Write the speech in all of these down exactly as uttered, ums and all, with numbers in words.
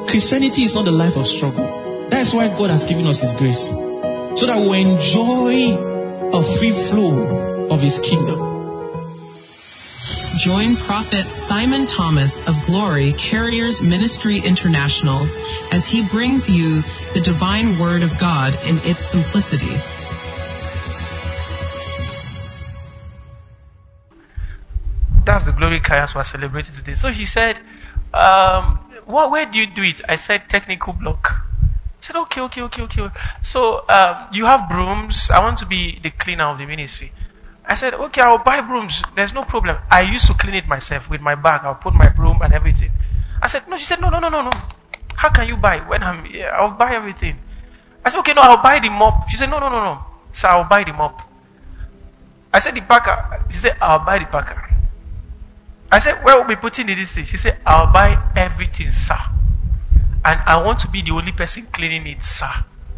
Christianity is not the life of struggle. That's why God has given us His grace. So that we enjoy a free flow of His kingdom. Join Prophet Simon Thomas of Glory Carriers Ministry International as he brings you the divine word of God in its simplicity. That's the Glory Carriers we're celebrating today. So she said, um, what, where do you do it? I said, technical block. I said, okay, okay, okay, okay. So um, you have brooms. I want to be the cleaner of the ministry. I said, okay, I'll buy brooms. There's no problem. I used to clean it myself with my bag. I'll put my broom and everything. I said, no. She said, no, no, no, no, no. How can you buy when I'm here? I'll buy everything. I said, okay, no, I'll buy the mop. She said, no, no, no, no. So I'll buy the mop. I said, the packer. She said, I'll buy the packer. I said, where will we put in this thing? She said, I'll buy everything, sir. And I want to be the only person cleaning it, sir.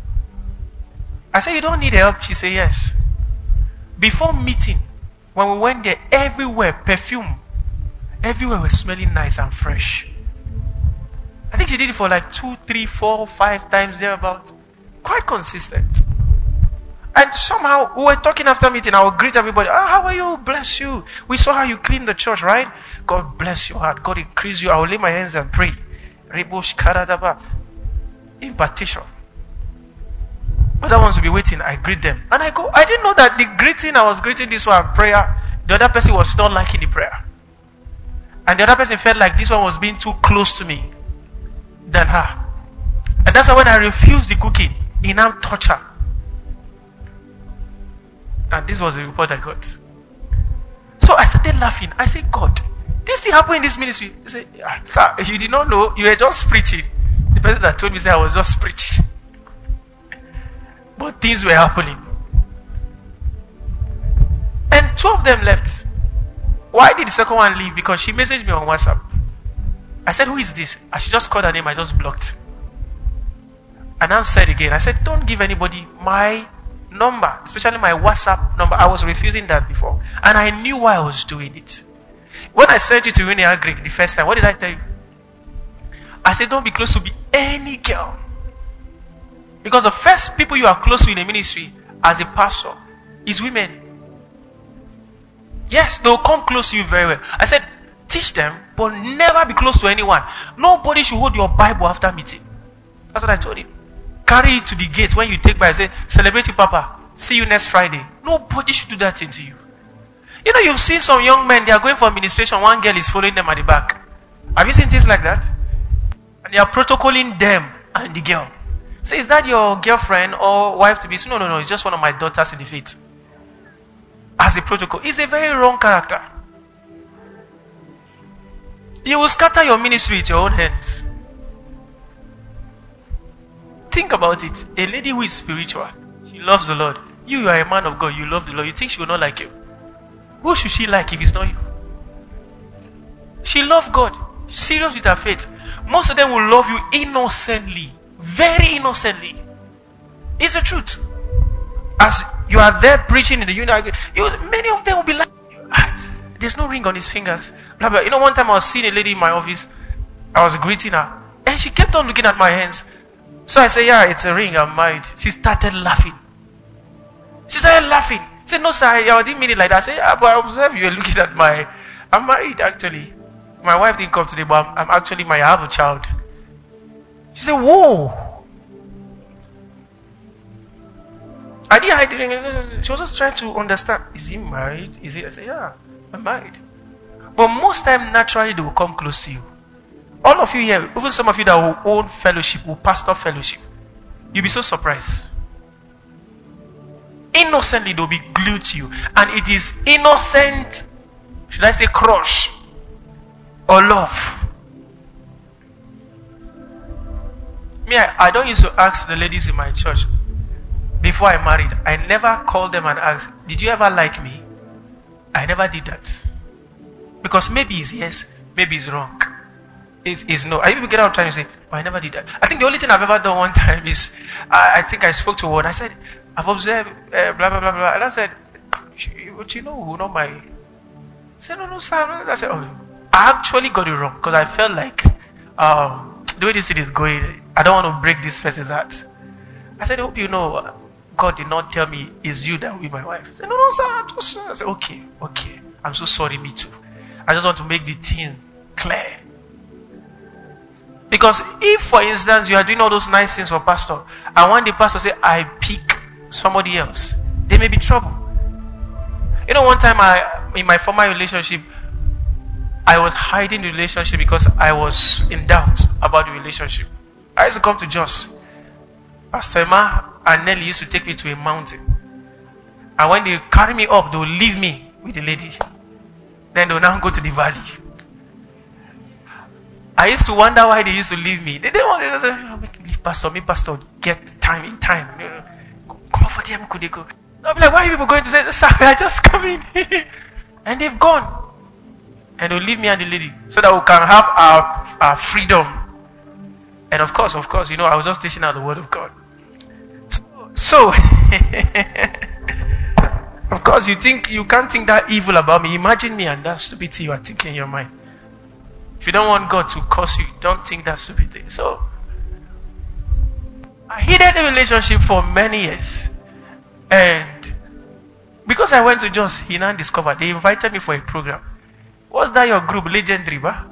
I said, you don't need help? She said, yes. Before meeting, when we went there, everywhere, perfume. Everywhere was smelling nice and fresh. I think she did it for like two, three, four, five times thereabout. Quite consistent. And somehow, we were talking after meeting. I would greet everybody. Oh, how are you? Bless you. We saw how you cleaned the church, right? God bless your heart. God increase you. I will lay my hands and pray. Impartation. Other ones will be waiting. I greet them. And I go, I didn't know that the greeting, I was greeting this one, prayer. The other person was not liking the prayer. And the other person felt like this one was being too close to me than her. And that's why when I refused the cooking, he now touched her. And this was the report I got. So I started laughing. I said, God, this thing happened in this ministry. He said, ah, sir, you did not know, you were just preaching. The person that told me said I was just preaching. But things were happening. And two of them left. Why did the second one leave? Because she messaged me on WhatsApp. I said, who is this? And she just called her name. I just blocked. And I said again, I said, don't give anybody my number, especially my WhatsApp number. I was refusing that before. And I knew why I was doing it. When I sent you to Winnie Agric the first time, what did I tell you? I said, don't be close to be any girl. Because the first people you are close to in a ministry as a pastor is women. Yes, they'll come close to you very well. I said, teach them, but never be close to anyone. Nobody should hold your Bible after meeting. That's what I told him. Carry it to the gate when you take by. Say, celebrate you, Papa. See you next Friday. Nobody should do that thing to you. You know, you've seen some young men, they are going for administration. One girl is following them at the back. Have you seen things like that? And they are protocoling them and the girl. Say, is that your girlfriend or wife to be? No, no, no. It's just one of my daughters in the faith. As a protocol. It's a very wrong character. You will scatter your ministry with your own hands. Think about it. A lady who is spiritual, she loves the Lord. You, you are a man of God. You love the Lord. You think she will not like you? Who should she like if it's not you? She loves God. She's serious with her faith. Most of them will love you innocently. Very innocently. It's the truth. As you are there preaching in the union, you, many of them will be like, ah, there's no ring on his fingers. Blah, blah. You know, one time I was seeing a lady in my office. I was greeting her. And she kept on looking at my hands. So I said, yeah, it's a ring. I'm married. She started laughing. She started laughing. I said, no, sir, I didn't mean it like that. I said, yeah, but I observe you were looking at my... I'm married, actually. My wife didn't come today, but I'm, I'm actually married. I have a child. She said, whoa. I didn't hide it. She was just trying to understand. Is he married? Is he? I said, yeah, I'm married. But most time, naturally, they will come close to you. All of you here, even some of you that will own fellowship, will pastor fellowship, you'll be so surprised. Innocently, they'll be glued to you. And it is innocent, should I say crush, or love. Me, I, I don't used to ask the ladies in my church before I married. I never called them and asked, did you ever like me? I never did that. Because maybe it's yes, maybe it's wrong. It's, it's no. I even get out trying to say, oh, I never did that. I think the only thing I've ever done one time is, I, I think I spoke to one. I said, I've observed, uh, blah, blah, blah, blah. And I said, but you know who, not my... I said, no, no, sir. I said, oh, I actually got it wrong. Because I felt like, um, the way this thing is going, I don't want to break this person's heart. I said, I hope you know, God did not tell me it's you that will be my wife. I said, no, no, sir. I said, okay, okay. I'm so sorry, me too. I just want to make the thing clear. Because if, for instance, you are doing all those nice things for pastor, and one day pastor say, I pick somebody else, there may be trouble. You know, one time I, in my former relationship, I was hiding the relationship because I was in doubt about the relationship. I used to come to Jos. Pastor Emma and Nelly used to take me to a mountain. And when they carry me up, they will leave me with the lady. Then they will now go to the valley. I used to wonder why they used to leave me. They didn't want to say, oh, make me leave pastor, me pastor, get time in time. You know, come for them, could they go? I'll be like, why are you people going to say, sir, I just come in. And they've gone. And they'll leave me and the lady so that we can have our, our freedom. And of course, of course, you know, I was just teaching out the word of God. So, so of course, you think you can't think that evil about me. Imagine me and that stupid thing you are thinking in your mind. If you don't want God to curse you, don't think that stupid thing. So, I hated the relationship for many years. And because I went to Jos, he now discovered, they invited me for a program. Was that your group, Legendary, bah?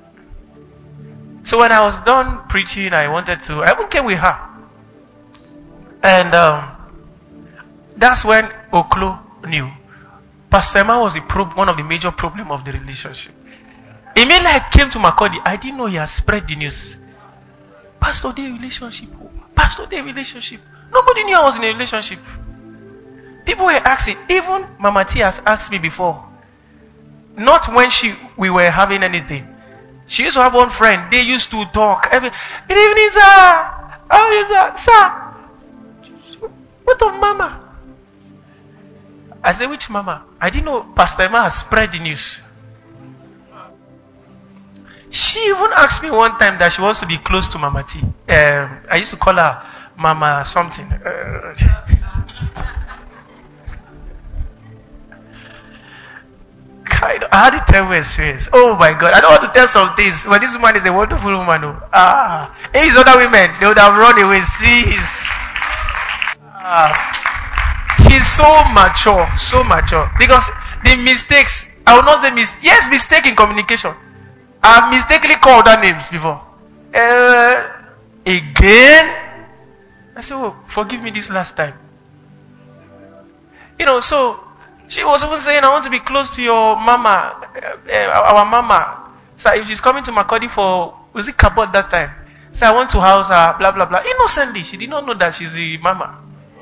So when I was done preaching, I wanted to, I even came with her. And um, that's when Oklo knew. Pastor Emma was the pro- one of the major problems of the relationship. Immediately I came to Makurdi, I didn't know he had spread the news. Pastor, their relationship. Pastor, their relationship. Nobody knew I was in a relationship. People were asking, even Mama T has asked me before. Not when she we were having anything. She used to have one friend. They used to talk. Every, good evening, sir. How is that, sir? What of Mama? I said, which Mama? I didn't know Pastor Emma has spread the news. She even asked me one time that she wants to be close to Mama T. Um, I used to call her Mama something. Uh, I, I had a terrible experience. Oh my God. I don't want to tell some things, but this woman is a wonderful woman. Oh. Ah, these other women, they would have run away. Sis. Ah. She's so mature, so mature. Because the mistakes, I will not say mis- yes, mistake in communication. I've mistakenly called her names before. Uh, again? I said, oh, forgive me this last time. You know, so she was even saying, I want to be close to your mama, uh, uh, our mama. So if she's coming to Makurdi for, was it Kabot that time? So I want to house her, blah, blah, blah. Innocently, she did not know that she's the mama.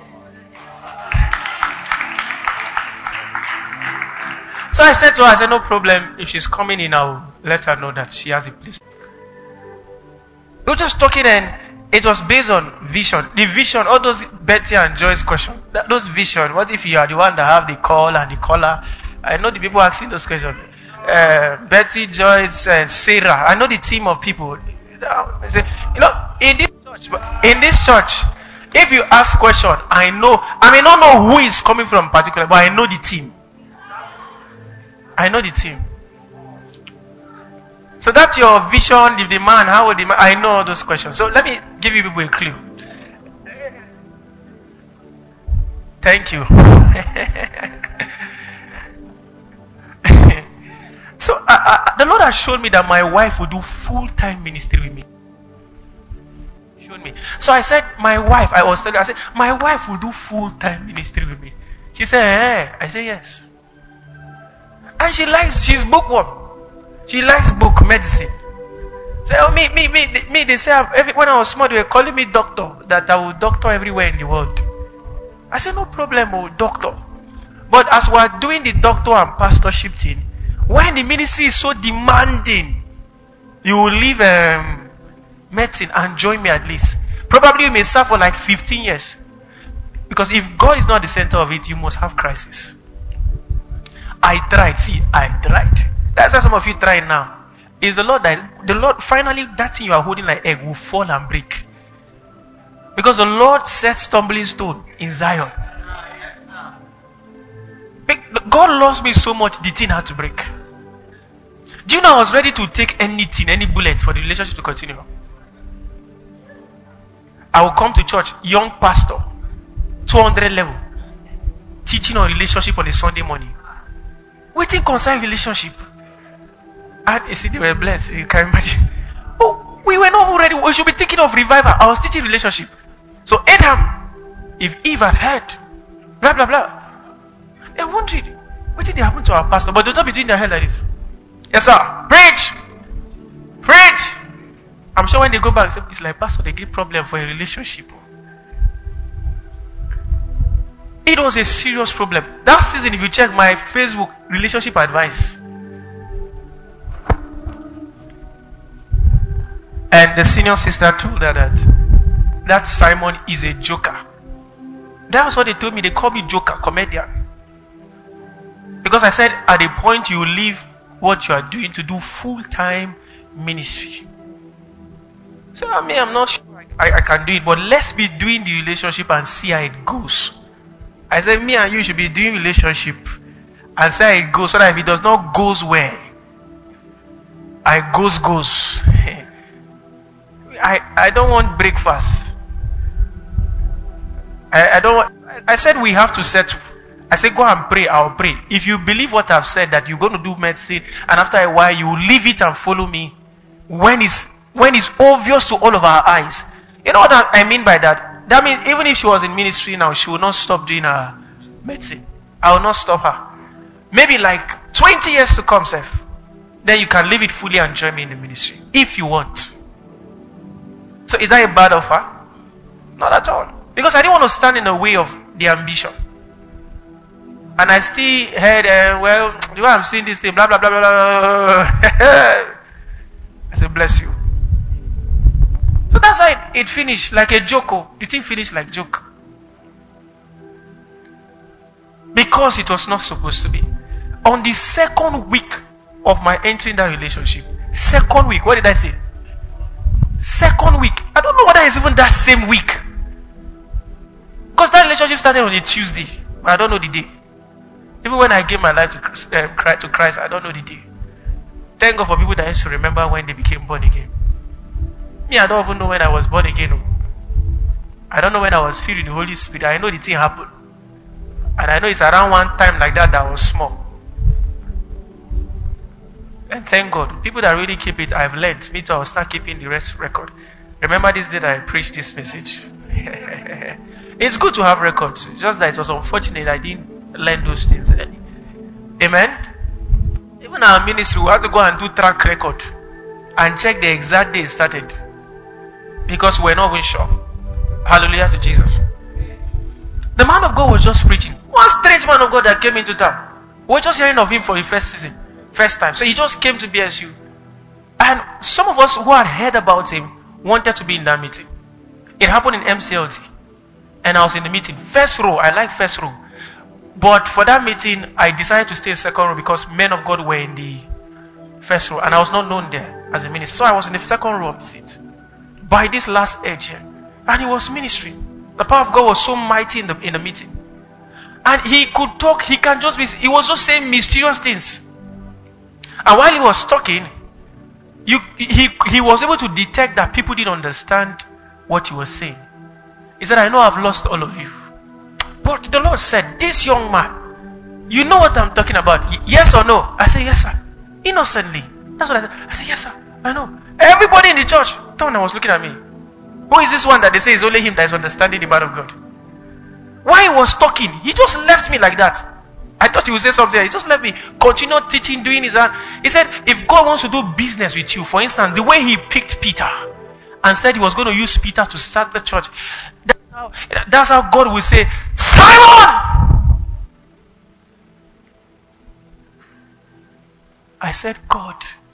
So I said to her, I said, no problem. If she's coming in, I'll let her know that she has a place. We were just talking and it was based on vision. The vision, all those Betty and Joy's questions, that, those vision, what if you are the one that have the call and the caller? I know the people asking those questions. Uh, Betty, Joyce, and Sarah. I know the team of people. You know, in this church, in this church, if you ask question, I know, I may not know who is coming from particular, but I know the team. I know the team. So that's your vision, the demand, how would the man, I know all those questions. So let me give you people a clue. Thank you. So uh, uh, the Lord has shown me that my wife will do full-time ministry with me. Showed me. So I said, my wife, I was telling her, I said, my wife will do full-time ministry with me. She said, eh. I said, yes. And she likes, she's bookworm. She likes book medicine. So oh, me, me, me, me. They say every, when I was small, they were calling me doctor. That I will doctor everywhere in the world. I said no problem, oh doctor. But as we are doing the doctor and pastorship thing, when the ministry is so demanding, you will leave um, medicine and join me at least. Probably you may serve for like fifteen years, because if God is not the center of it, you must have crisis. I tried. See, I tried. That's why some of you try now. Is the Lord that the Lord finally that thing you are holding like egg will fall and break. Because the Lord set stumbling stone in Zion. God loves me so much, the thing had to break. Do you know I was ready to take anything, any bullet for the relationship to continue? I will come to church, young pastor, two hundred level, teaching on relationship on a Sunday morning. Waiting concern relationship. And you see, they were blessed. You can imagine. Oh, we were not already. We should be thinking of revival. I was teaching relationship. So Adam, if Eve had heard, blah blah blah, they wondered what did happen to our pastor. But they'll not be doing their head like this. Yes, sir. Preach, preach. I'm sure when they go back, it's like, pastor, they get problem for a relationship. It was a serious problem. That season, if you check my Facebook relationship advice, and the senior sister told her that that Simon is a joker. That's what they told me. They call me joker, comedian. Because I said at a point you leave what you are doing to do full-time ministry. So I mean, I'm not sure I, I can do it, but let's be doing the relationship and see how it goes. I said, me and you should be doing relationship and see how it goes, so that if it does not goes well, I goes goes. I I don't want breakfast. I, I don't want, I said we have to settle. I said go and pray, I'll pray. If you believe what I've said, that you're going to do medicine, and after a while you leave it and follow me, when it's when it's obvious to all of our eyes. You know what I mean by that? That means even if she was in ministry now, she will not stop doing her medicine. I will not stop her. Maybe like twenty years to come, Seth. Then you can leave it fully and join me in the ministry. If you want. So is that a bad offer? Not at all. Because I didn't want to stand in the way of the ambition. And I still heard, uh, well, the way I'm seeing this thing, blah, blah, blah, blah, blah. I said, bless you. So that's how it, it finished, like a joke. The thing finished like joke. Because it was not supposed to be. On the second week of my entering that relationship, second week, what did I say? Second week. I don't know whether it's even that same week. Because that relationship started on a Tuesday. But I don't know the day. Even when I gave my life to Christ, uh, to Christ, I don't know the day. Thank God for people that used to remember when they became born again. Me, I don't even know when I was born again. I don't know when I was filled with the Holy Spirit. I know the thing happened. And I know it's around one time like that that I was small. And thank God. People that really keep it, I've learned. Me too, I'll start keeping the rest record. Remember this day that I preached this message? It's good to have records. Just that it was unfortunate I didn't learn those things. Amen? Even our ministry, we have to go and do track record and check the exact day it started. Because we're not even sure. Hallelujah to Jesus. The man of God was just preaching. One strange man of God that came into town. We were just hearing of him for the first season. First time. So he just came to B S U. And some of us who had heard about him wanted to be in that meeting. It happened in M C L T. And I was in the meeting. First row. I like first row. But for that meeting, I decided to stay in second row because men of God were in the first row. And I was not known there as a minister. So I was in the second row of the seat. By this last edge here. And he was ministering. The power of God was so mighty in the in the meeting. And he could talk. He can just be. He was just saying mysterious things. And while he was talking, you, he, he was able to detect that people didn't understand what he was saying. He said, I know I've lost all of you. But the Lord said, this young man, you know what I'm talking about. Y- yes or no? I said, yes, sir. Innocently. That's what I said. I said, yes, sir. I know. Everybody in the church, someone was looking at me. Who is this one that they say is only him that is understanding the word of God? While he was talking, he just left me like that. I thought he would say something. He just let me continue teaching, doing his hand. He said, if God wants to do business with you, for instance, the way he picked Peter and said he was going to use Peter to start the church, that's how, that's how God will say, Simon! I said, God,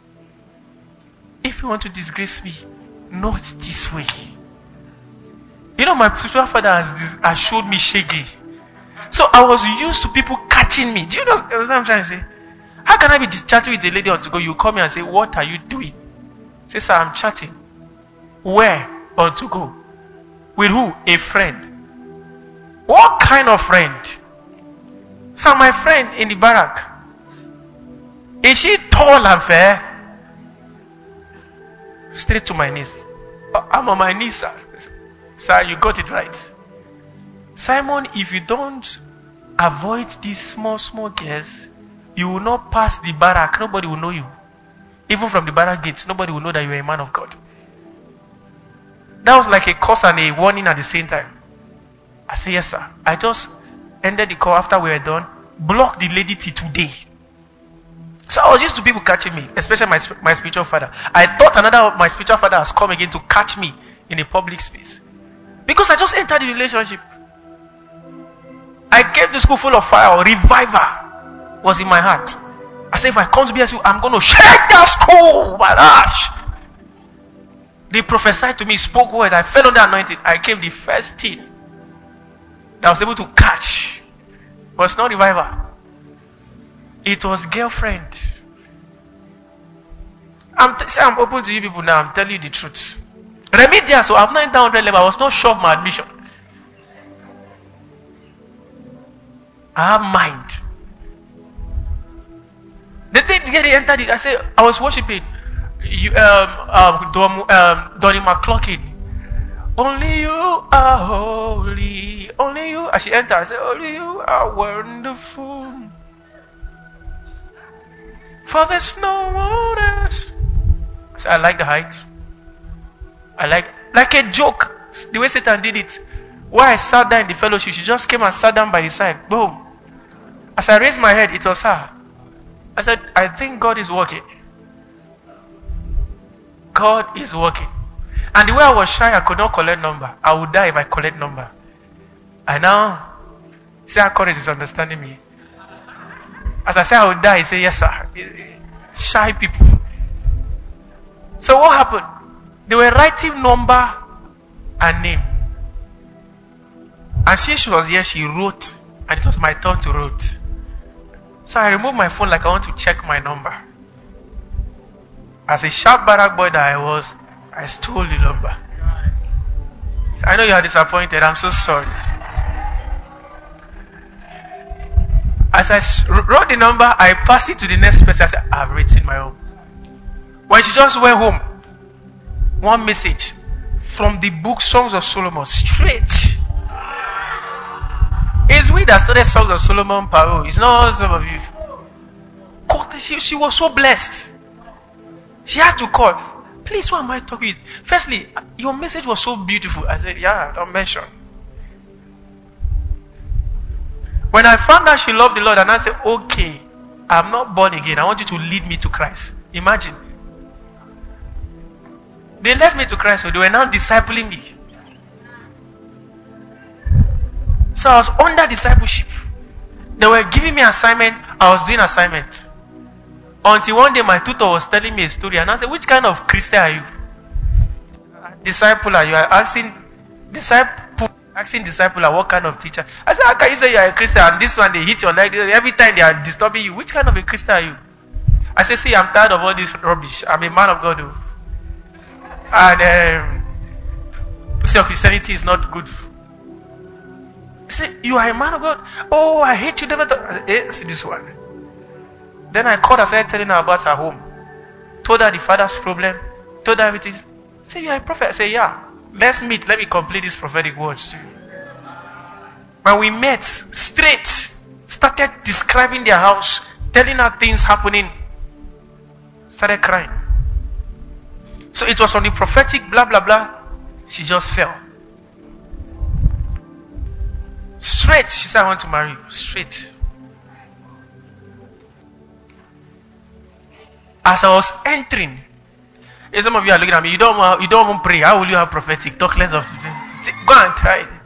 if you want to disgrace me, not this way. You know, my spiritual father has, has showed me shaggy. So I was used to people catching me. Do you know what I'm trying to say? How can I be chatting with a lady on to go? You come here and say, what are you doing? Say, sir, I'm chatting. Where? On to go. With who? A friend. What kind of friend? So my friend in the barrack. Is she tall and fair? Straight to my knees. I'm on my knees, sir. Sir, you got it right. Simon, if you don't avoid these small, small cares, you will not pass the barrack. Nobody will know you. Even from the barrack gates, nobody will know that you are a man of God. That was like a curse and a warning at the same time. I said, yes, sir. I just ended the call after we were done. Block the lady till today. So I was used to people catching me, especially my, my spiritual father. I thought another of my spiritual father has come again to catch me in a public space. Because I just entered the relationship. I came to school full of fire. Revival was in my heart. I said, if I come to B S U, I'm going to shake that school. Barash. They prophesied to me, spoke words. I fell under anointing. I came the first thing that I was able to catch. It was not revival. It was girlfriend. I'm, t- I'm open to you people now. I'm telling you the truth. Remedial, so I've not down hundred level. I was not sure of my admission. I have mind. The day they entered it, I said, I was worshiping. You, um, um, Don, um, Donnie McCloughlin. Only you are holy. Only you. As she entered, I said, only you are wonderful. For there's no one else. I said, I like the height. I like, like a joke. The way Satan did it. Where I sat down in the fellowship, she just came and sat down by the side. Boom. As I raised my head, it was her. I said, I think God is working. God is working. And the way I was shy, I could not collect number. I would die if I collect number. And now, see how courage is understanding me. As I say I would die, he said, yes sir. Shy people. So what happened? They were writing number and name. And since she was here, she wrote. And it was my turn to write. So I removed my phone like I want to check my number. As a sharp barrack boy that I was, I stole the number. I know you are disappointed. I'm so sorry. As I wrote the number, I passed it to the next person. I said, I've written my own. When she just went home, one message from the book Songs of Solomon, straight. It's we that started Songs of Solomon, Paro. It's not some of you. God, she, she was so blessed. She had to call. Please, who am I talking with? Firstly, your message was so beautiful. I said, yeah, don't mention. When I found out she loved the Lord, and I said, okay, I'm not born again. I want you to lead me to Christ. Imagine. They led me to Christ, so they were now discipling me. So I was under discipleship. They were giving me assignment. I was doing assignment. Until one day my tutor was telling me a story, and I said, which kind of Christian are you? Discipler. You are asking disciple, asking discipler what kind of teacher? I said, how can you say you are a Christian and this one they hit your leg every time they are disturbing you? Which kind of a Christian are you? I said, see, I'm tired of all this rubbish. I'm a man of God. Though. And um, see, Christianity is not good. I said, you are a man of God? Oh, I hate you. Never. Th- I said, hey, see this one. Then I called her, started telling her about her home. Told her the father's problem. Told her everything. Say, you are a prophet. I said, yeah. Let's meet. Let me complete these prophetic words to you. When we met, straight, started describing their house, telling her things happening. Started crying. So it was from the prophetic, blah, blah, blah. She just fell. Straight. She said, I want to marry you. Straight. As I was entering, some of you are looking at me, you don't want, you don't even pray. How will you have prophetic? Talk less of today. Go and try it.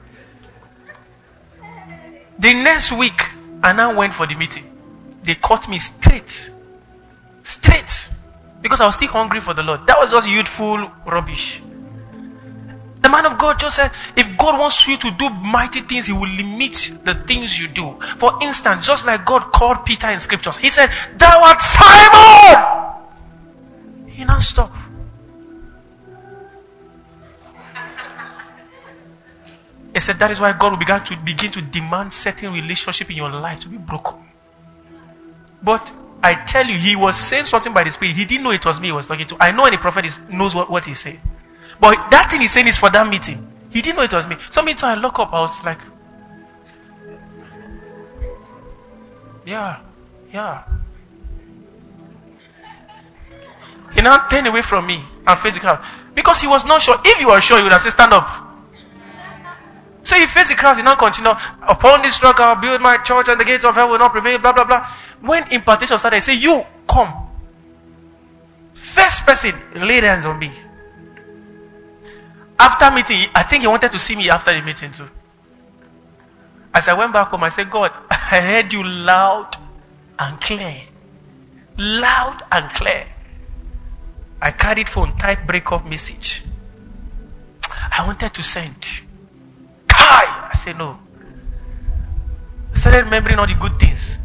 The next week, I now went for the meeting. They caught me straight. Straight. Because I was still hungry for the Lord. That was just youthful rubbish. The man of God just said, if God wants you to do mighty things, He will limit the things you do. For instance, just like God called Peter in scriptures, He said, thou art Simon! He now stopped. He said, that is why God will begin to begin to demand certain relationship in your life to be broken. But I tell you, he was saying something by the Spirit. He didn't know it was me he was talking to. I know any prophet is, knows what, what he's saying. But that thing he's saying is for that meeting. He didn't know it was me. So me too, I look up, I was like, yeah, yeah. He now turned away from me and faced the crowd. Because he was not sure. If you were sure, he would have said, stand up. So he faced the crowd, he now continued, upon this rock I'll build my church and the gates of hell will not prevail, blah, blah, blah. When impartation started, he said, you, come. First person laid hands on me. After meeting, I think he wanted to see me after the meeting too. As I went back home, I said, God, I heard you loud and clear. Loud and clear. I carried phone, type breakup message. I wanted to send. Kai! I said no. I started remembering all the good things.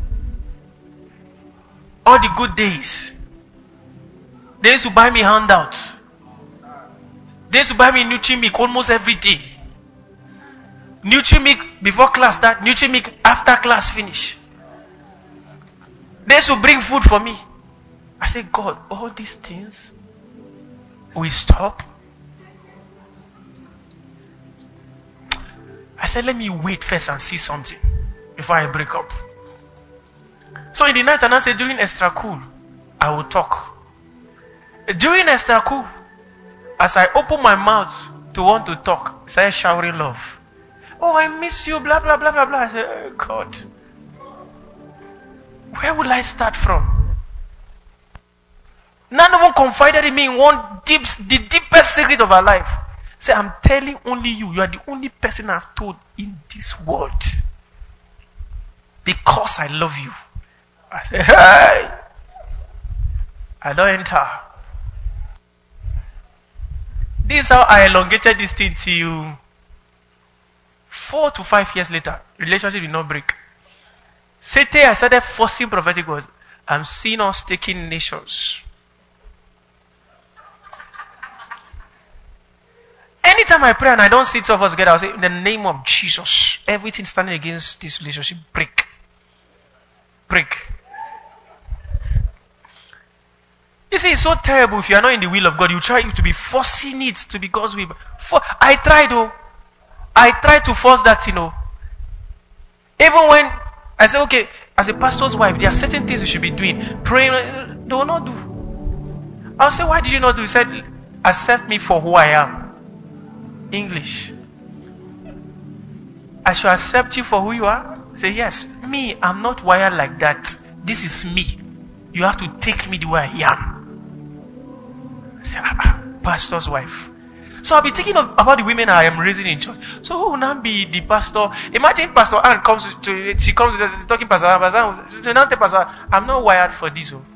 All the good days. They used to buy me handouts. They used to buy me Nutri-Milk almost every day. Nutri-Milk before class start, Nutri-Milk after class finish. They used to bring food for me. I said, God, all these things will stop. I said, let me wait first and see something before I break up. So in the night, and I said, during extra cool, I will talk. During extra cool, as I open my mouth to want to talk, I started showering love. Oh, I miss you, blah, blah, blah, blah, blah. I said, oh, God, where will I start from? None of them confided in me in one deep, the deepest secret of our life. Say, I'm telling only you. You are the only person I've told in this world. Because I love you. I said, hey! I don't enter. This is how I elongated this thing till four to five years later. Relationship did not break. Satan, I started forcing prophetic words. I'm seeing us taking nations. Anytime I pray and I don't see two of us together, I'll say, in the name of Jesus, everything standing against this relationship, break. Break. You see, it's so terrible if you are not in the will of God. You try to be forcing it to be God's will. For, I tried, though. I tried to force that, you know. Even when I say, okay, as a pastor's wife, there are certain things you should be doing. Praying, they will not do. I'll say, why did you not do? He said, accept me for who I am. English. I should accept you for who you are? Say, yes. Me, I'm not wired like that. This is me. You have to take me the way I am. I say, ah, ah, pastor's wife. So I'll be thinking of, about the women I am raising in church. So who will now be the pastor? Imagine Pastor Ann comes to, she comes to us, talking Pastor Ann, Pastor Ann, she now tell Pastor Ann, I'm not wired for this. Oh.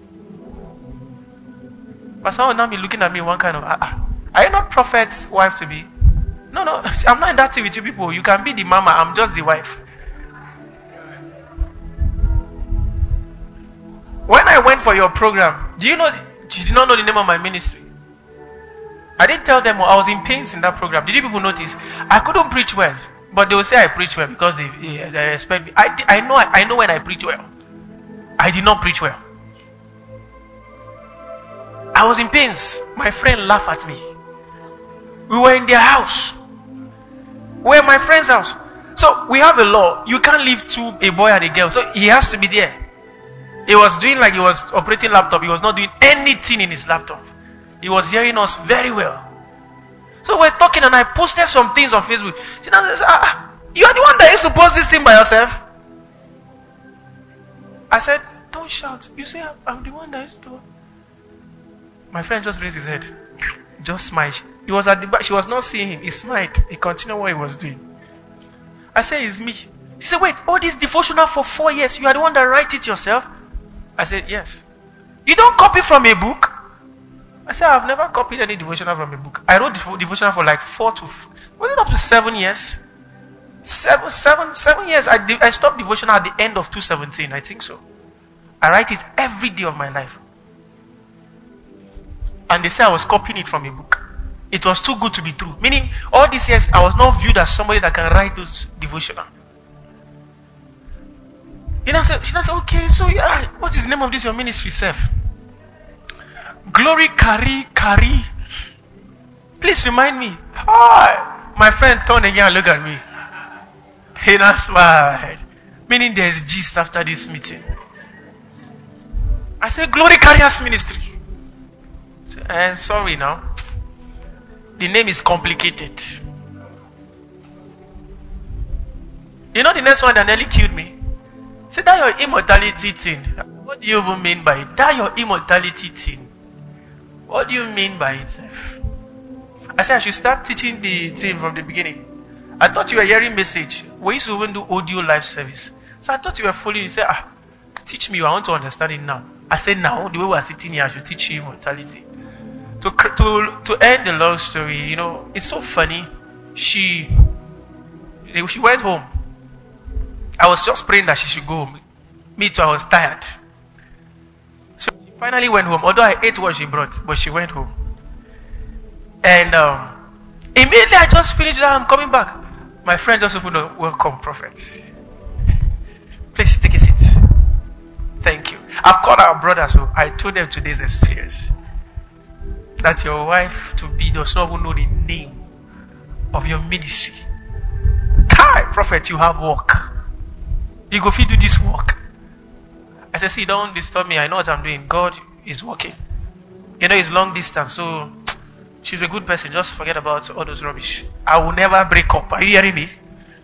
Pastor Ann will now be looking at me one kind of, ah, ah. Are you not prophet's wife to be? No, no, I'm not in that thing with you people. You can be the mama, I'm just the wife. When I went for your program, do you know, did you not know the name of my ministry? I didn't tell them I was in pains in that program. Did you people notice? I couldn't preach well, but they will say I preach well because they, they, they respect me. I, I know I know when I preach well. I did not preach well. I was in pains. My friend laughed at me. We were in their house. We were in my friend's house. So we have a law. You can't leave two, a boy and a girl. So he has to be there. He was doing like he was operating laptop. He was not doing anything in his laptop. He was hearing us very well. So we're talking and I posted some things on Facebook. She now says, ah, you are the one that used to post this thing by yourself. I said, don't shout. You say, I'm the one that used to. My friend just raised his head. Just smiled. He was at the back. She was not seeing him. He smiled. He continued what he was doing. I said, it's me. She said, wait, all this devotional for four years. You are the one that write it yourself? I said, yes. You don't copy from a book? I said, I've never copied any devotional from a book. I wrote devotional for like four to, was it up to seven years? Seven, seven, seven years. I, I stopped devotional at the end of two seventeen. I think so. I write it every day of my life. And they say I was copying it from a book. It was too good to be true. Meaning, all these years, I was not viewed as somebody that can write those devotional. You know, so, she now said, okay, so yeah, what is the name of this your ministry, self? Glory Carry Carry. Please remind me. Ah, my friend turned again and looked at me. He not smiled. Meaning there's gist after this meeting. I said, Glory Carriers Ministry. Uh, sorry now. The name is complicated. You know the next one that nearly killed me? Say that your immortality thing. What do you even mean by it? That your immortality thing. What do you mean by it? I said I should start teaching the thing from the beginning. I thought you were hearing message. We used to even do audio live service. So I thought you were following. You said, ah, teach me. I want to understand it now. I said now, the way we are sitting here, I should teach you immortality. To to to end the long story, you know, it's so funny. She she went home. I was just praying that she should go home. Me too, I was tired. So she finally went home. Although I ate what she brought, but she went home. And um, immediately I just finished that. I'm coming back. My friend just opened a welcome, prophet. Please take a seat. Thank you. I've called our brothers, so I told them today's experience. That your wife to be does not even know the name of your ministry. Kai, prophet, you have work. You go fit do this work. I said, see, don't disturb me. I know what I'm doing. God is working. You know, it's long distance, so she's a good person. Just forget about all those rubbish. I will never break up. Are you hearing me?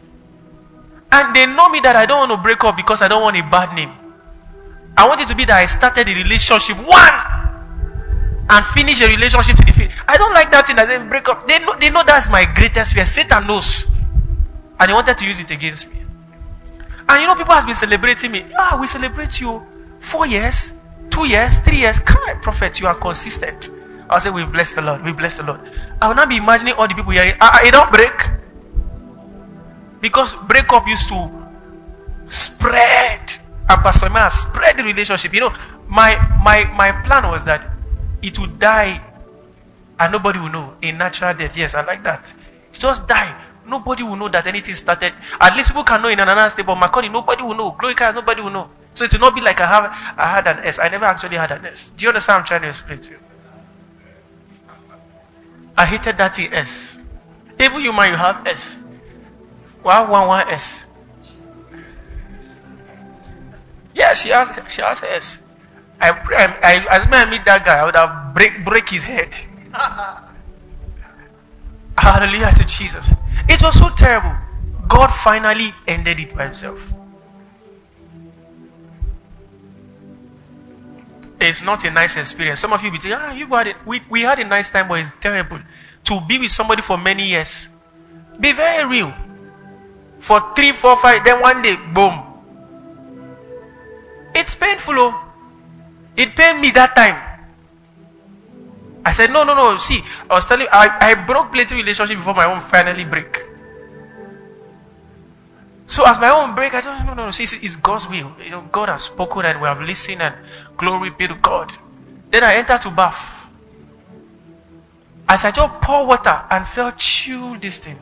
And they know me that I don't want to break up because I don't want a bad name. I want it to be that I started a relationship one and finish a relationship to the finish. I don't like that thing that they break up. They know, they know that's my greatest fear. Satan knows. And he wanted to use it against me. And you know, people have been celebrating me. Ah, we celebrate you. Four years, two years, three years. Kai, prophet, you are consistent. I'll say, we bless the Lord. We bless the Lord. I will not be imagining all the people hearing, ah, it don't break. Because breakup used to spread. And Pastor Emma spread the relationship. You know, my my my plan was that it would die and nobody will know. A natural death. Yes, I like that. Just die. Nobody will know that anything started. At least people can know in another state, but Makoni, nobody will know. Glory Carriers, nobody will know. So it will not be like I have I had an S. I never actually had an S. Do you understand what I'm trying to explain to you? I hated that thing S. Even you man, you have S. One one one S. Yeah, she has she has S. I pray I, I as I meet that guy, I would have break break his head. Hallelujah to Jesus. It was so terrible. God finally ended it by himself. It's not a nice experience. Some of you will say, ah, you had it. We, we had a nice time, but it's terrible. To be with somebody for many years. Be very real. For three, four, five, then one day, boom. It's painful. Oh. It pained me that time. I said, no, no, no. See, I was telling you, I, I broke plenty relationship before my own finally break. So as my own break, I said, no, no, no. See, it's God's will. You know, God has spoken and we have listened and glory be to God. Then I entered to bath. As I just pour water and felt chill this thing.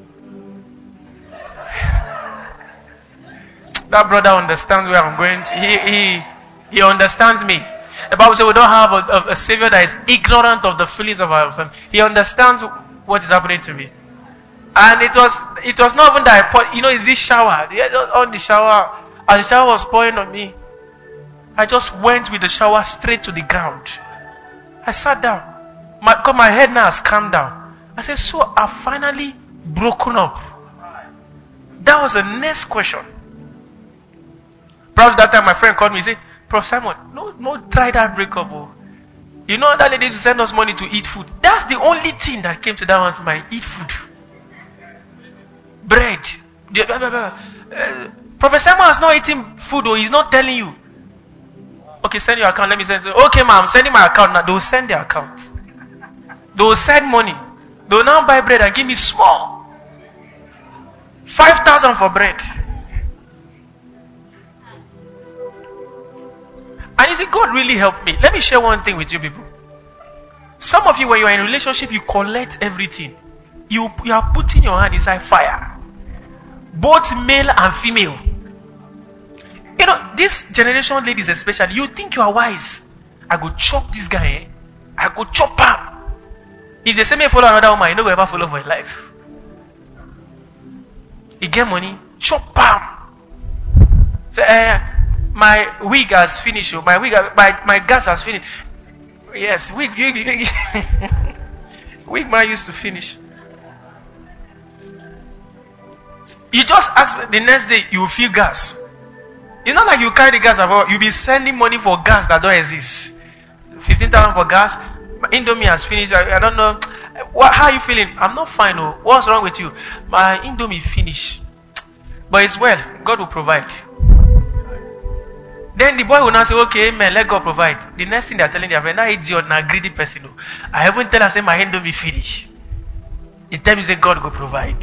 That brother understands where I'm going to. He, he, he understands me. The Bible says we don't have a, a, a Savior that is ignorant of the feelings of our family. He understands what is happening to me. And it was it was not even that I poured, you know, it's this shower. On the shower, as the shower was pouring on me, I just went with the shower straight to the ground. I sat down. My, because my head now has calmed down. I said, so I've finally broken up. That was the next question. Perhaps that time my friend called me and said, Prof Simon, no, no, try that breakup. Oh. You know that ladies who send us money to eat food. That's the only thing that came to that one's mind. Eat food. Bread. Uh, Prophet Simon has not eaten food, or he's not telling you. Okay, send your account. Let me send. Okay, ma'am, I'm sending my account now. They will send their account. They will send money. They will now buy bread and give me small. Five thousand for bread. And you see, God really helped me. Let me share one thing with you people. Some of you, when you are in a relationship, you collect everything. You, you are putting your hand inside fire. Both male and female. You know, this generation ladies especially, you think you are wise. I go chop this guy. Eh? I go chop him. If they say me follow another woman, you no go ever follow for your life. You get money, chop bam. Say, eh, my wig has finished. Oh, my wig, my my gas has finished. Yes, wig, wig, wig. Wig man used to finish. You just ask the next day, you will feel gas. It's not like you carry the gas about. You'll be sending money for gas that don't exist. Fifteen thousand for gas. My Indomie has finished. I, I don't know. What, how are you feeling? I'm not fine. Oh, what's wrong with you? My Indomie finished. But it's well. God will provide. Then the boy will now say, okay, amen, let God provide. The next thing they're telling their friend, that idiot, now greedy person. Oh. I haven't tell her, say, my Indomie finished. It tells me, say, God will provide.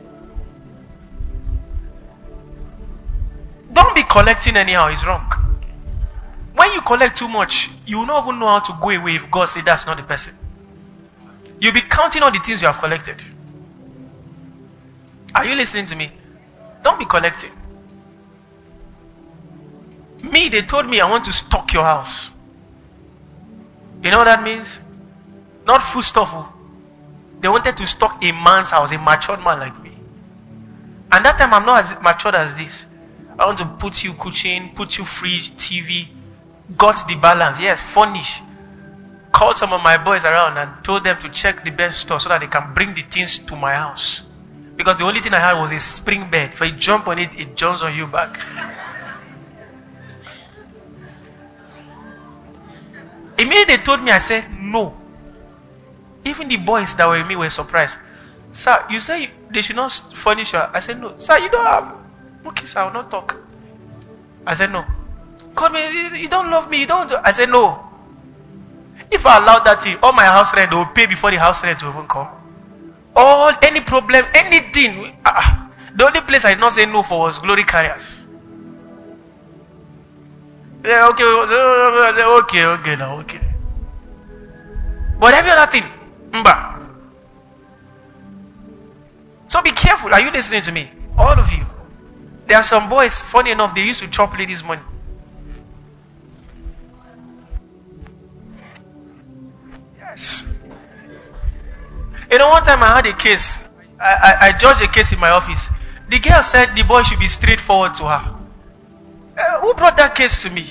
Don't be collecting anyhow, it's wrong. When you collect too much, you will not even know how to go away if God says that's not the person. You'll be counting all the things you have collected. Are you listening to me? Don't be collecting. Me, they told me I want to stock your house. You know what that means? Not food stuff. They wanted to stock a man's house, a matured man like me. And that time I'm not as matured as this. I want to put you kitchen, put you fridge, T V, got the balance. Yes, furnish. Called some of my boys around and told them to check the best store so that they can bring the things to my house. Because the only thing I had was a spring bed. If you jump on it, it jumps on you back. Immediately they told me, I said, no. Even the boys that were with me were surprised. Sir, you say they should not furnish your... I said, no. Sir, you don't have... Okay, sir, I will not talk. I said, no. God, man, you don't love me. You don't... I said, no. If I allow that thing, all my house rent, they will pay before the house rent will even come. All, any problem, anything. Uh, the only place I did not say no for was Glory Carriers. Yeah, okay, okay, okay, now, okay. But every other thing, mba. So be careful. Are you listening to me? All of you. There are some boys, funny enough, they used to chop ladies' money. Yes. You know, one time I had a case. I, I, I judged a case in my office. The girl said the boy should be straightforward to her. Uh, who brought that case to me?